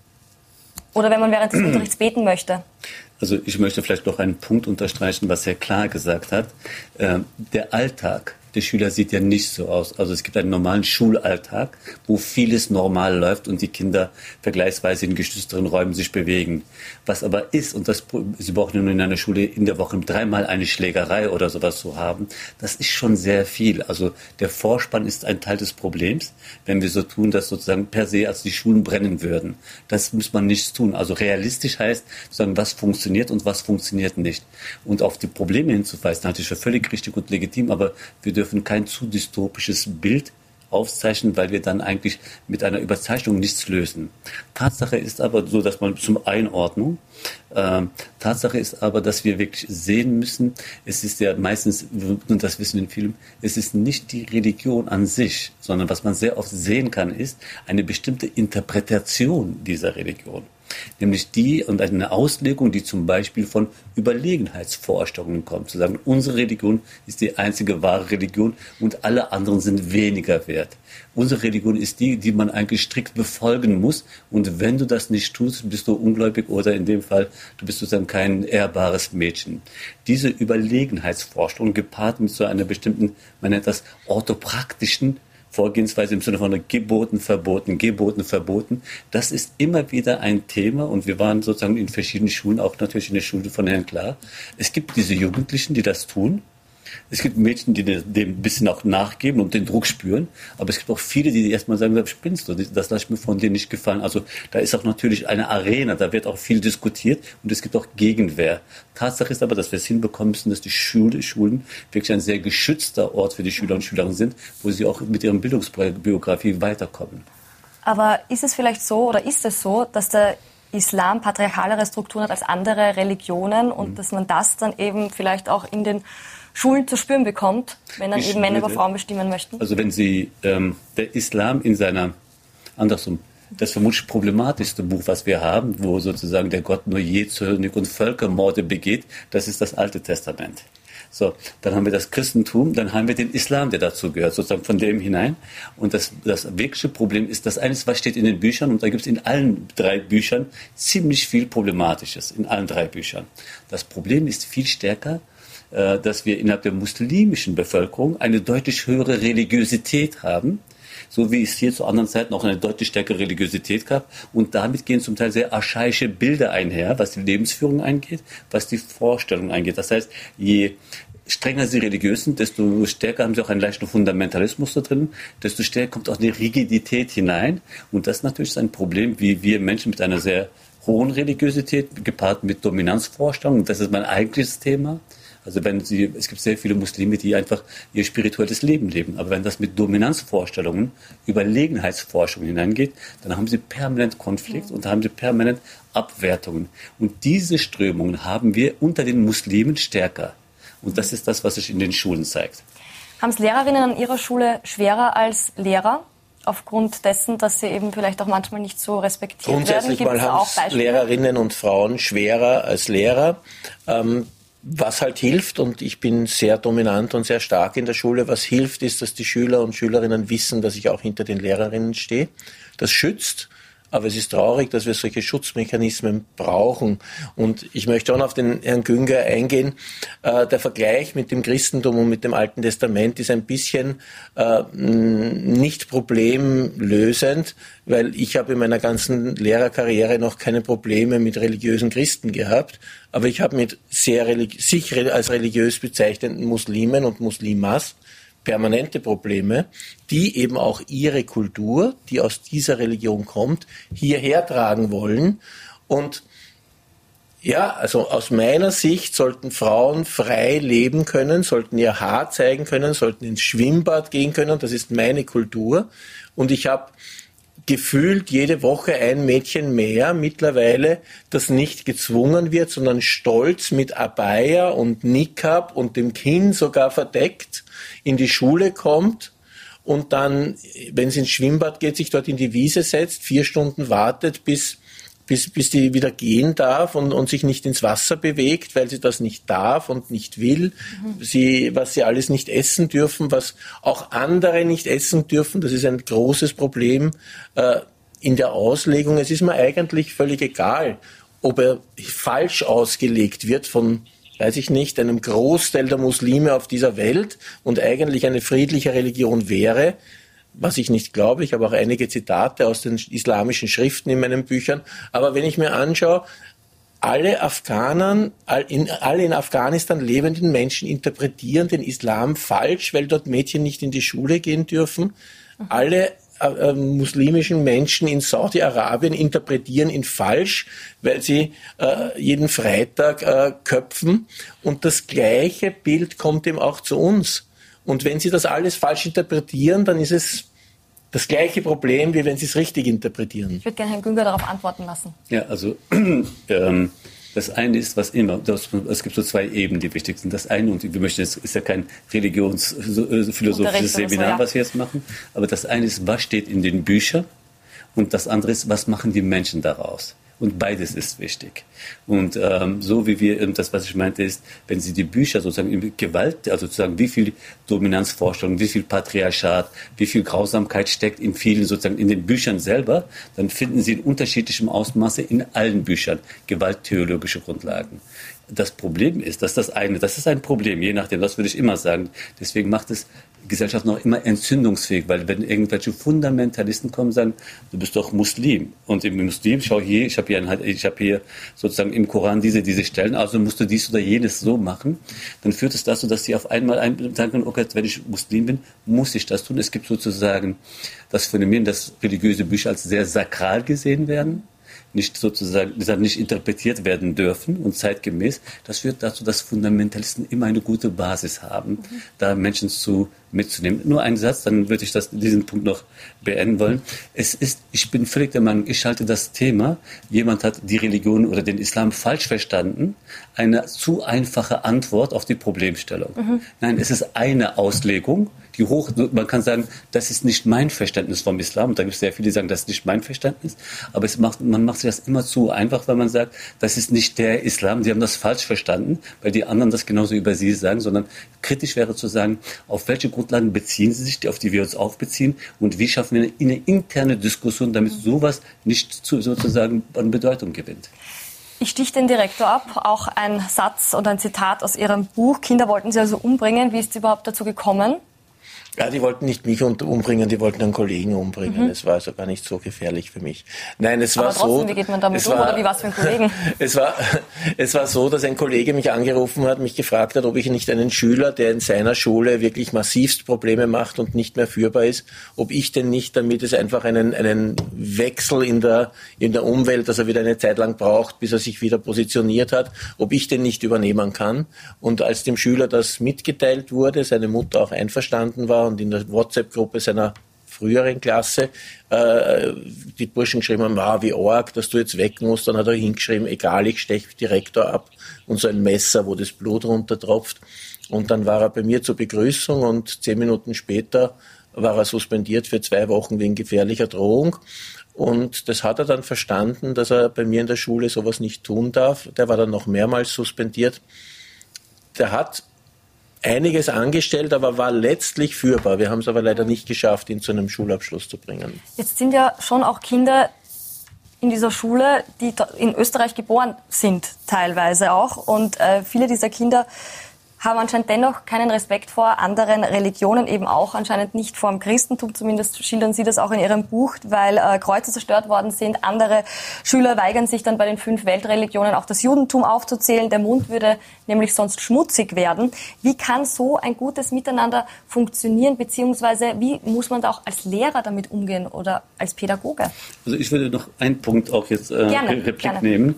Oder wenn man während des Unterrichts beten möchte? Also ich möchte vielleicht noch einen Punkt unterstreichen, was Herr Klar gesagt hat. Äh, der Alltag der Schüler sieht ja nicht so aus. Also es gibt einen normalen Schulalltag, wo vieles normal läuft und die Kinder vergleichsweise in geschützteren Räumen sich bewegen. Was aber ist, und das, Sie brauchen nur in einer Schule in der Woche dreimal eine Schlägerei oder sowas zu haben, das ist schon sehr viel. Also der Vorspann ist ein Teil des Problems, wenn wir so tun, dass sozusagen per se als die Schulen brennen würden. Das muss man nicht tun. Also realistisch heißt, sozusagen, was funktioniert und was funktioniert nicht. Und auf die Probleme hinzuweisen, halte ich für völlig richtig und legitim, aber wir dürfen kein zu dystopisches Bild aufzeichnen, weil wir dann eigentlich mit einer Überzeichnung nichts lösen. Tatsache ist aber so, dass man zum Einordnung, äh, Tatsache ist aber, dass wir wirklich sehen müssen, es ist ja meistens, und das wissen wir in Filmen, es ist nicht die Religion an sich, sondern was man sehr oft sehen kann, ist eine bestimmte Interpretation dieser Religion. Nämlich die und eine Auslegung, die zum Beispiel von Überlegenheitsvorstellungen kommt. Zu sagen, unsere Religion ist die einzige wahre Religion und alle anderen sind weniger wert. Unsere Religion ist die, die man eigentlich strikt befolgen muss. Und wenn du das nicht tust, bist du ungläubig oder in dem Fall, du bist sozusagen kein ehrbares Mädchen. Diese Überlegenheitsvorstellung gepaart mit so einer bestimmten, man nennt das orthopraktischen Vorgehensweise im Sinne von geboten, verboten, geboten, verboten. Das ist immer wieder ein Thema und wir waren sozusagen in verschiedenen Schulen, auch natürlich in der Schule von Herrn Klar. Es gibt diese Jugendlichen, die das tun. Es gibt Mädchen, die dem ein bisschen auch nachgeben und den Druck spüren. Aber es gibt auch viele, die erstmal sagen, spinnst du, das lasse ich mir von dir nicht gefallen. Also da ist auch natürlich eine Arena, da wird auch viel diskutiert und es gibt auch Gegenwehr. Tatsache ist aber, dass wir es hinbekommen müssen, dass die Schule, Schulen wirklich ein sehr geschützter Ort für die Schüler und Schülerinnen sind, wo sie auch mit ihrem Bildungsbiografie weiterkommen. Aber ist es vielleicht so oder ist es so, dass der Islam patriarchalere Strukturen hat als andere Religionen und mhm. dass man das dann eben vielleicht auch in den Schulen zu spüren bekommt, wenn dann ich eben Männer über Frauen bestimmen möchten? Also wenn Sie ähm, der Islam in seiner, andersrum, das vermutlich problematischste Buch, was wir haben, wo sozusagen der Gott nur jähzornig und Völkermorde begeht, das ist das Alte Testament. So, dann haben wir das Christentum, dann haben wir den Islam, der dazu gehört, sozusagen von dem hinein. Und das, das wirkliche Problem ist, das eines, was steht in den Büchern, und da gibt es in allen drei Büchern ziemlich viel Problematisches, in allen drei Büchern. Das Problem ist viel stärker, dass wir innerhalb der muslimischen Bevölkerung eine deutlich höhere Religiosität haben, so wie es hier zu anderen Zeiten auch eine deutlich stärkere Religiosität gab. Und damit gehen zum Teil sehr archaische Bilder einher, was die Lebensführung angeht, was die Vorstellung angeht. Das heißt, je strenger sie religiös sind, desto stärker haben sie auch einen leichten Fundamentalismus da drin, desto stärker kommt auch eine Rigidität hinein. Und das natürlich ist ein Problem, wie wir Menschen mit einer sehr hohen Religiosität, gepaart mit Dominanzvorstellungen, das ist mein eigentliches Thema, Also wenn Sie, es gibt sehr viele Muslime, die einfach ihr spirituelles Leben leben. Aber wenn das mit Dominanzvorstellungen, Überlegenheitsforschung hineingeht, dann haben Sie permanent Konflikt und dann haben Sie permanent Abwertungen. Und diese Strömungen haben wir unter den Muslimen stärker. Und das ist das, was sich in den Schulen zeigt. Haben es Lehrerinnen an Ihrer Schule schwerer als Lehrer? Aufgrund dessen, dass sie eben vielleicht auch manchmal nicht so respektiert Grundsätzlich werden? Grundsätzlich mal haben es Lehrerinnen und Frauen schwerer als Lehrer. Ähm, was halt hilft, und ich bin sehr dominant und sehr stark in der Schule, was hilft, ist, dass die Schüler und Schülerinnen wissen, dass ich auch hinter den Lehrerinnen stehe. Das schützt. Aber es ist traurig, dass wir solche Schutzmechanismen brauchen. Und ich möchte auch auf den Herrn Günger eingehen. Äh, der Vergleich mit dem Christentum und mit dem Alten Testament ist ein bisschen äh, nicht problemlösend, weil ich habe in meiner ganzen Lehrerkarriere noch keine Probleme mit religiösen Christen gehabt. Aber ich habe mit sehr religi- sich als religiös bezeichneten Muslimen und Muslimas permanente Probleme, die eben auch ihre Kultur, die aus dieser Religion kommt, hierher tragen wollen. Und ja, also aus meiner Sicht sollten Frauen frei leben können, sollten ihr Haar zeigen können, sollten ins Schwimmbad gehen können. Das ist meine Kultur. Und ich habe gefühlt jede Woche ein Mädchen mehr mittlerweile, das nicht gezwungen wird, sondern stolz mit Abaya und Niqab und dem Kinn sogar verdeckt in die Schule kommt und dann, wenn es ins Schwimmbad geht, sich dort in die Wiese setzt, vier Stunden wartet, bis, bis, bis die wieder gehen darf und, und sich nicht ins Wasser bewegt, weil sie das nicht darf und nicht will. Mhm. Sie, was sie alles nicht essen dürfen, was auch andere nicht essen dürfen, das ist ein großes Problem äh, in der Auslegung. Es ist mir eigentlich völlig egal, ob er falsch ausgelegt wird von, weiß ich nicht, einem Großteil der Muslime auf dieser Welt und eigentlich eine friedliche Religion wäre, was ich nicht glaube. Ich habe auch einige Zitate aus den islamischen Schriften in meinen Büchern. Aber wenn ich mir anschaue, alle Afghanen, alle in Afghanistan lebenden Menschen interpretieren den Islam falsch, weil dort Mädchen nicht in die Schule gehen dürfen. Alle äh, muslimischen Menschen in Saudi-Arabien interpretieren ihn falsch, weil sie äh, jeden Freitag äh, köpfen. Und das gleiche Bild kommt eben auch zu uns. Und wenn sie das alles falsch interpretieren, dann ist es das gleiche Problem, wie wenn sie es richtig interpretieren. Ich würde gerne Herrn Günger darauf antworten lassen. Ja, also ähm, das eine ist, was immer, das, es gibt so zwei Ebenen, die wichtig sind. Das eine, und wir möchten, es ist ja kein religionsphilosophisches Seminar, was wir jetzt machen, aber das eine ist, was steht in den Büchern, und das andere ist, was machen die Menschen daraus. Und beides ist wichtig. Und ähm, so wie wir, das, was ich meinte, ist, wenn Sie die Bücher sozusagen in Gewalt, also sozusagen wie viel Dominanzvorstellung, wie viel Patriarchat, wie viel Grausamkeit steckt in vielen sozusagen in den Büchern selber, dann finden Sie in unterschiedlichem Ausmaße in allen Büchern gewalttheologische Grundlagen. Das Problem ist, dass das eine, das ist ein Problem, je nachdem, das würde ich immer sagen. Deswegen macht es Gesellschaft noch immer entzündungsfähig, weil wenn irgendwelche Fundamentalisten kommen und sagen, du bist doch Muslim. Und im Muslim, schau hier, ich habe hier, ein, ich habe hier sozusagen im Koran diese, diese Stellen, also musst du dies oder jenes so machen, dann führt es dazu, dass sie auf einmal ein, sagen, okay, wenn ich Muslim bin, muss ich das tun. Es gibt sozusagen das Phänomen, dass religiöse Bücher als sehr sakral gesehen werden, nicht sozusagen nicht interpretiert werden dürfen und zeitgemäß. Das führt dazu, dass Fundamentalisten immer eine gute Basis haben, mhm. da Menschen zu mitzunehmen. Nur ein Satz, dann würde ich das, diesen Punkt noch beenden wollen. Es ist, ich bin völlig der Meinung, ich halte das Thema, jemand hat die Religion oder den Islam falsch verstanden, eine zu einfache Antwort auf die Problemstellung. Mhm. Nein, es ist eine Auslegung, die hoch, man kann sagen, das ist nicht mein Verständnis vom Islam. Und da gibt es sehr viele, die sagen, das ist nicht mein Verständnis. Aber es macht, man macht sich das immer zu einfach, weil man sagt, das ist nicht der Islam. Sie haben das falsch verstanden, weil die anderen das genauso über sie sagen, sondern kritisch wäre zu sagen, auf welche Grundlagen beziehen sie sich, auf die wir uns aufbeziehen, und wie schaffen wir eine interne Diskussion, damit sowas nicht zu, sozusagen an Bedeutung gewinnt. Ich stich den Direktor ab. Auch ein Satz und ein Zitat aus Ihrem Buch. Kinder wollten Sie also umbringen. Wie ist es überhaupt dazu gekommen? Ja, die wollten nicht mich umbringen, die wollten einen Kollegen umbringen. Mhm. Es war also gar nicht so gefährlich für mich. Nein, es war Aber trotzdem, so. wie geht man damit um, war, oder wie was für ein Kollegen? es war, es war so, dass ein Kollege mich angerufen hat, mich gefragt hat, ob ich nicht einen Schüler, der in seiner Schule wirklich massivst Probleme macht und nicht mehr führbar ist, ob ich denn nicht, damit es einfach einen, einen Wechsel in der, in der Umwelt, dass er wieder eine Zeit lang braucht, bis er sich wieder positioniert hat, ob ich den nicht übernehmen kann. Und als dem Schüler das mitgeteilt wurde, seine Mutter auch einverstanden war und in der WhatsApp-Gruppe seiner früheren Klasse äh, die Burschen geschrieben haben, wow, wie arg, dass du jetzt weg musst, dann hat er hingeschrieben, egal, ich steche Direktor ab und so ein Messer, wo das Blut runtertropft. Und dann war er bei mir zur Begrüßung und zehn Minuten später war er suspendiert für zwei Wochen wegen gefährlicher Drohung. Und das hat er dann verstanden, dass er bei mir in der Schule sowas nicht tun darf. Der war dann noch mehrmals suspendiert. Der hat einiges angestellt, aber war letztlich führbar. Wir haben es aber leider nicht geschafft, ihn zu einem Schulabschluss zu bringen. Jetzt sind ja schon auch Kinder in dieser Schule, die in Österreich geboren sind, teilweise auch. Und äh, viele dieser Kinder haben anscheinend dennoch keinen Respekt vor anderen Religionen, eben auch anscheinend nicht vor dem Christentum. Zumindest schildern Sie das auch in Ihrem Buch, weil äh, Kreuze zerstört worden sind. Andere Schüler weigern sich dann bei den fünf Weltreligionen auch das Judentum aufzuzählen. Der Mund würde nämlich sonst schmutzig werden. Wie kann so ein gutes Miteinander funktionieren, beziehungsweise wie muss man da auch als Lehrer damit umgehen oder als Pädagoge? Also ich würde noch einen Punkt auch jetzt äh, gerne, Replik gerne. nehmen.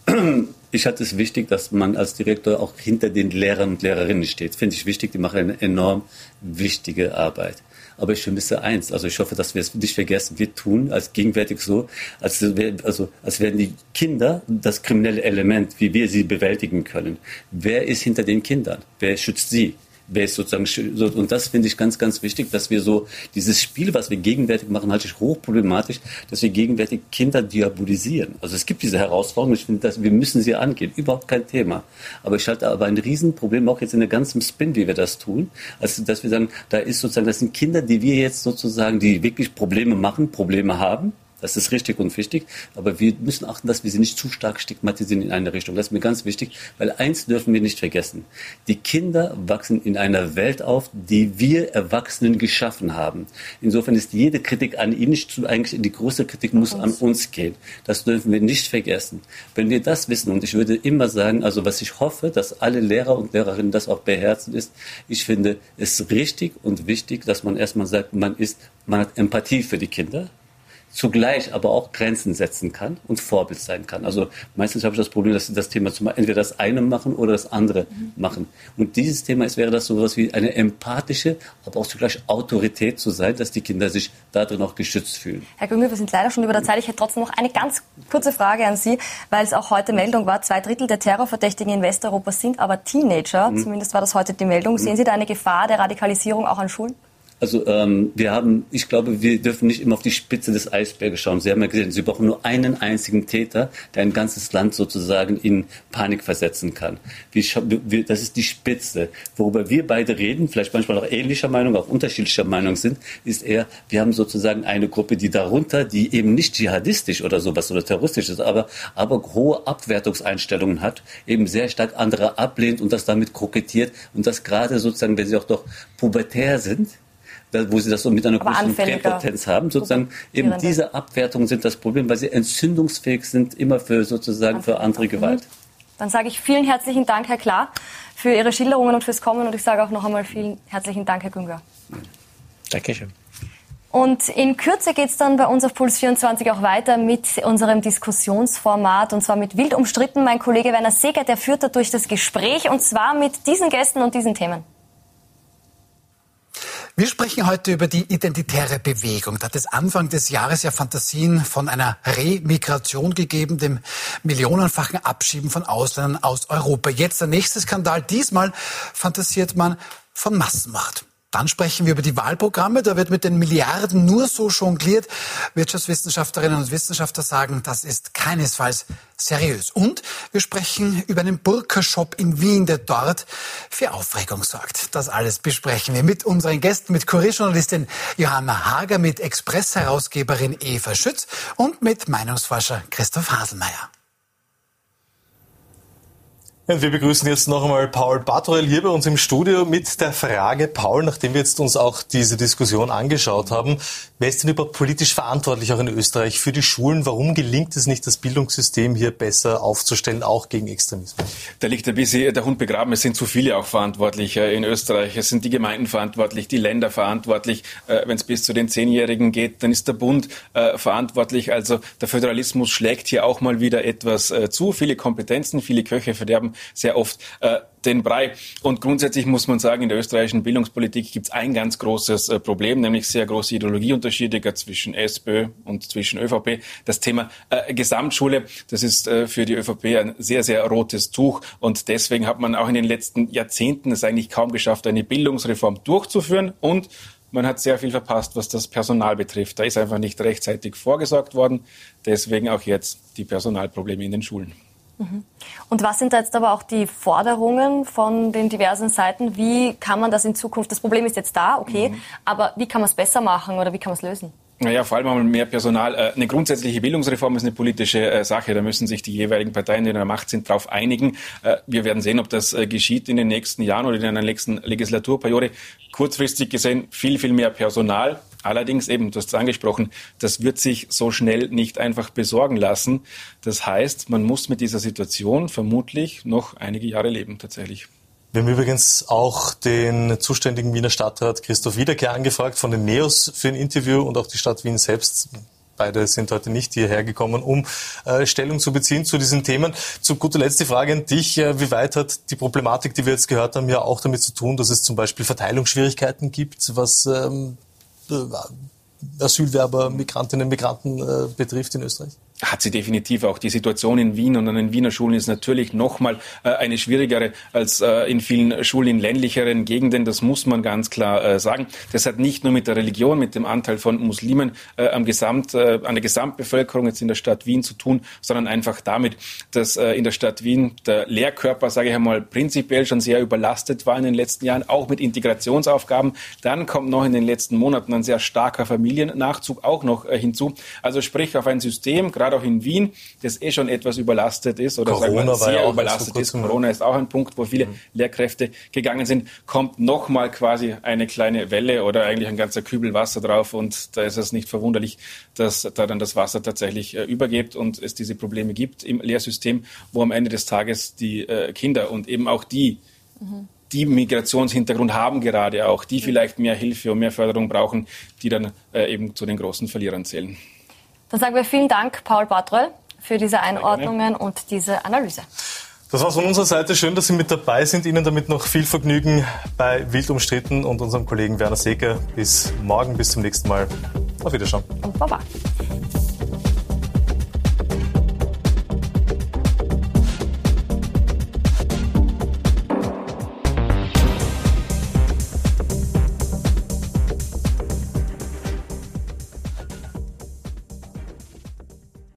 Ich halte es wichtig, dass man als Direktor auch hinter den Lehrern und Lehrerinnen steht. Finde ich wichtig, die machen eine enorm wichtige Arbeit. Aber ich vermisse eins, also ich hoffe, dass wir es nicht vergessen. Wir tun als gegenwärtig so, als, also, als wären die Kinder das kriminelle Element, wie wir sie bewältigen können. Wer ist hinter den Kindern? Wer schützt sie? Wer ist sozusagen, und das finde ich ganz, ganz wichtig, dass wir so dieses Spiel, was wir gegenwärtig machen, halte ich hochproblematisch, dass wir gegenwärtig Kinder diabolisieren. Also es gibt diese Herausforderung, ich finde, dass wir müssen sie angehen, überhaupt kein Thema. Aber ich halte aber ein Riesenproblem auch jetzt in der ganzen Spin, wie wir das tun, also dass wir sagen, da ist sozusagen, das sind Kinder, die wir jetzt sozusagen, die wirklich Probleme machen, Probleme haben. Das ist richtig und wichtig, aber wir müssen achten, dass wir sie nicht zu stark stigmatisieren in eine Richtung. Das ist mir ganz wichtig, weil eins dürfen wir nicht vergessen. Die Kinder wachsen in einer Welt auf, die wir Erwachsenen geschaffen haben. Insofern ist jede Kritik an ihnen nicht zu, eigentlich die größte Kritik muss an uns gehen. Das dürfen wir nicht vergessen. Wenn wir das wissen, und ich würde immer sagen, also was ich hoffe, dass alle Lehrer und Lehrerinnen das auch beherzen ist, ich finde es richtig und wichtig, dass man erstmal sagt, man ist, man hat Empathie für die Kinder. Zugleich aber auch Grenzen setzen kann und Vorbild sein kann. Also meistens habe ich das Problem, dass sie das Thema zum entweder das eine machen oder das andere mhm. machen. Und dieses Thema ist, wäre das so etwas wie eine empathische, aber auch zugleich Autorität zu sein, dass die Kinder sich darin auch geschützt fühlen. Herr Güngler, wir sind leider schon über der Zeit. Ich hätte trotzdem noch eine ganz kurze Frage an Sie, weil es auch heute Meldung war. Zwei Drittel der Terrorverdächtigen in Westeuropa sind aber Teenager. Mhm. Zumindest war das heute die Meldung. Sehen Sie da eine Gefahr der Radikalisierung auch an Schulen? Also ähm, wir haben, ich glaube, wir dürfen nicht immer auf die Spitze des Eisberges schauen. Sie haben ja gesehen, Sie brauchen nur einen einzigen Täter, der ein ganzes Land sozusagen in Panik versetzen kann. Wir, wir, das ist die Spitze. Worüber wir beide reden, vielleicht manchmal auch ähnlicher Meinung, auch unterschiedlicher Meinung sind, ist eher, wir haben sozusagen eine Gruppe, die darunter, die eben nicht dschihadistisch oder sowas oder terroristisch ist, aber, aber hohe Abwertungseinstellungen hat, eben sehr stark andere ablehnt und das damit kokettiert und das gerade sozusagen, wenn sie auch doch pubertär sind, wo sie das so mit einer großen Präpotenz haben, sozusagen eben diese Abwertungen sind das Problem, weil sie entzündungsfähig sind, immer für sozusagen für andere Gewalt. Dann sage ich vielen herzlichen Dank, Herr Klar, für Ihre Schilderungen und fürs Kommen und ich sage auch noch einmal vielen herzlichen Dank, Herr Güngler. Dankeschön. Und in Kürze geht es dann bei uns auf Puls vierundzwanzig auch weiter mit unserem Diskussionsformat und zwar mit wild umstritten. Mein Kollege Werner Seger, der führt da durch das Gespräch und zwar mit diesen Gästen und diesen Themen. Wir sprechen heute über die identitäre Bewegung. Da hat es Anfang des Jahres ja Fantasien von einer Remigration gegeben, dem millionenfachen Abschieben von Ausländern aus Europa. Jetzt der nächste Skandal. Diesmal fantasiert man von Massenmord. Dann sprechen wir über die Wahlprogramme. Da wird mit den Milliarden nur so jongliert. Wirtschaftswissenschaftlerinnen und Wissenschaftler sagen, das ist keinesfalls seriös. Und wir sprechen über einen Burka-Shop in Wien, der dort für Aufregung sorgt. Das alles besprechen wir mit unseren Gästen, mit Kurierjournalistin Johanna Hager, mit Express-Herausgeberin Eva Schütz und mit Meinungsforscher Christoph Haselmeier. Und wir begrüßen jetzt noch einmal Paul Bartorell hier bei uns im Studio mit der Frage, Paul, nachdem wir jetzt uns auch diese Diskussion angeschaut haben, wer ist denn überhaupt politisch verantwortlich auch in Österreich für die Schulen? Warum gelingt es nicht, das Bildungssystem hier besser aufzustellen, auch gegen Extremismus? Da liegt ein bisschen der Hund begraben. Es sind zu viele auch verantwortlich in Österreich. Es sind die Gemeinden verantwortlich, die Länder verantwortlich. Wenn es bis zu den Zehnjährigen geht, dann ist der Bund verantwortlich. Also der Föderalismus schlägt hier auch mal wieder etwas zu. Viele Kompetenzen, viele Köche verderben sehr oft äh, den Brei. Und grundsätzlich muss man sagen, in der österreichischen Bildungspolitik gibt es ein ganz großes äh, Problem, nämlich sehr große Ideologieunterschiede zwischen SPÖ und zwischen ÖVP. Das Thema äh, Gesamtschule, das ist äh, für die ÖVP ein sehr, sehr rotes Tuch. Und deswegen hat man auch in den letzten Jahrzehnten es eigentlich kaum geschafft, eine Bildungsreform durchzuführen. Und man hat sehr viel verpasst, was das Personal betrifft. Da ist einfach nicht rechtzeitig vorgesorgt worden. Deswegen auch jetzt die Personalprobleme in den Schulen. Und was sind da jetzt aber auch die Forderungen von den diversen Seiten? Wie kann man das in Zukunft, das Problem ist jetzt da, okay, mhm. aber wie kann man es besser machen oder wie kann man es lösen? Naja, vor allem einmal mehr Personal. Eine grundsätzliche Bildungsreform ist eine politische Sache. Da müssen sich die jeweiligen Parteien, die in der Macht sind, darauf einigen. Wir werden sehen, ob das geschieht in den nächsten Jahren oder in einer nächsten Legislaturperiode. Kurzfristig gesehen viel, viel mehr Personal. Allerdings eben, du hast es angesprochen, das wird sich so schnell nicht einfach besorgen lassen. Das heißt, man muss mit dieser Situation vermutlich noch einige Jahre leben, tatsächlich. Wir haben übrigens auch den zuständigen Wiener Stadtrat Christoph Wiederkehr angefragt von den NEOS für ein Interview und auch die Stadt Wien selbst. Beide sind heute nicht hierher gekommen, um äh, Stellung zu beziehen zu diesen Themen. Zu guter Letzt die Frage an dich. Äh, wie weit hat die Problematik, die wir jetzt gehört haben, ja auch damit zu tun, dass es zum Beispiel Verteilungsschwierigkeiten gibt, was ähm, Asylwerber, Migrantinnen und Migranten äh, betrifft in Österreich? Hat sie definitiv auch. Die Situation in Wien und an den Wiener Schulen ist natürlich nochmal äh, eine schwierigere als äh, in vielen Schulen in ländlicheren Gegenden. Das muss man ganz klar äh, sagen. Das hat nicht nur mit der Religion, mit dem Anteil von Muslimen äh, am Gesamt, äh, an der Gesamtbevölkerung jetzt in der Stadt Wien zu tun, sondern einfach damit, dass äh, in der Stadt Wien der Lehrkörper, sage ich einmal, prinzipiell schon sehr überlastet war in den letzten Jahren, auch mit Integrationsaufgaben. Dann kommt noch in den letzten Monaten ein sehr starker Familiennachzug auch noch äh, hinzu. Also sprich auf ein System, gerade auch in Wien, das eh schon etwas überlastet ist oder sagen wir, sehr ja überlastet ist. Corona ist auch ein Punkt, wo viele mhm. Lehrkräfte gegangen sind, kommt nochmal quasi eine kleine Welle oder eigentlich ein ganzer Kübel Wasser drauf und da ist es nicht verwunderlich, dass da dann das Wasser tatsächlich äh, übergeht und es diese Probleme gibt im Lehrsystem, wo am Ende des Tages die äh, Kinder und eben auch die, mhm. die Migrationshintergrund haben gerade auch, die vielleicht mehr Hilfe und mehr Förderung brauchen, die dann äh, eben zu den großen Verlierern zählen. Dann sagen wir vielen Dank, Paul Bartorell, für diese Einordnungen und diese Analyse. Das war's von unserer Seite. Schön, dass Sie mit dabei sind. Ihnen damit noch viel Vergnügen bei Wild umstritten und unserem Kollegen Werner Seeger. Bis morgen, bis zum nächsten Mal. Auf Wiedersehen. Und Baba.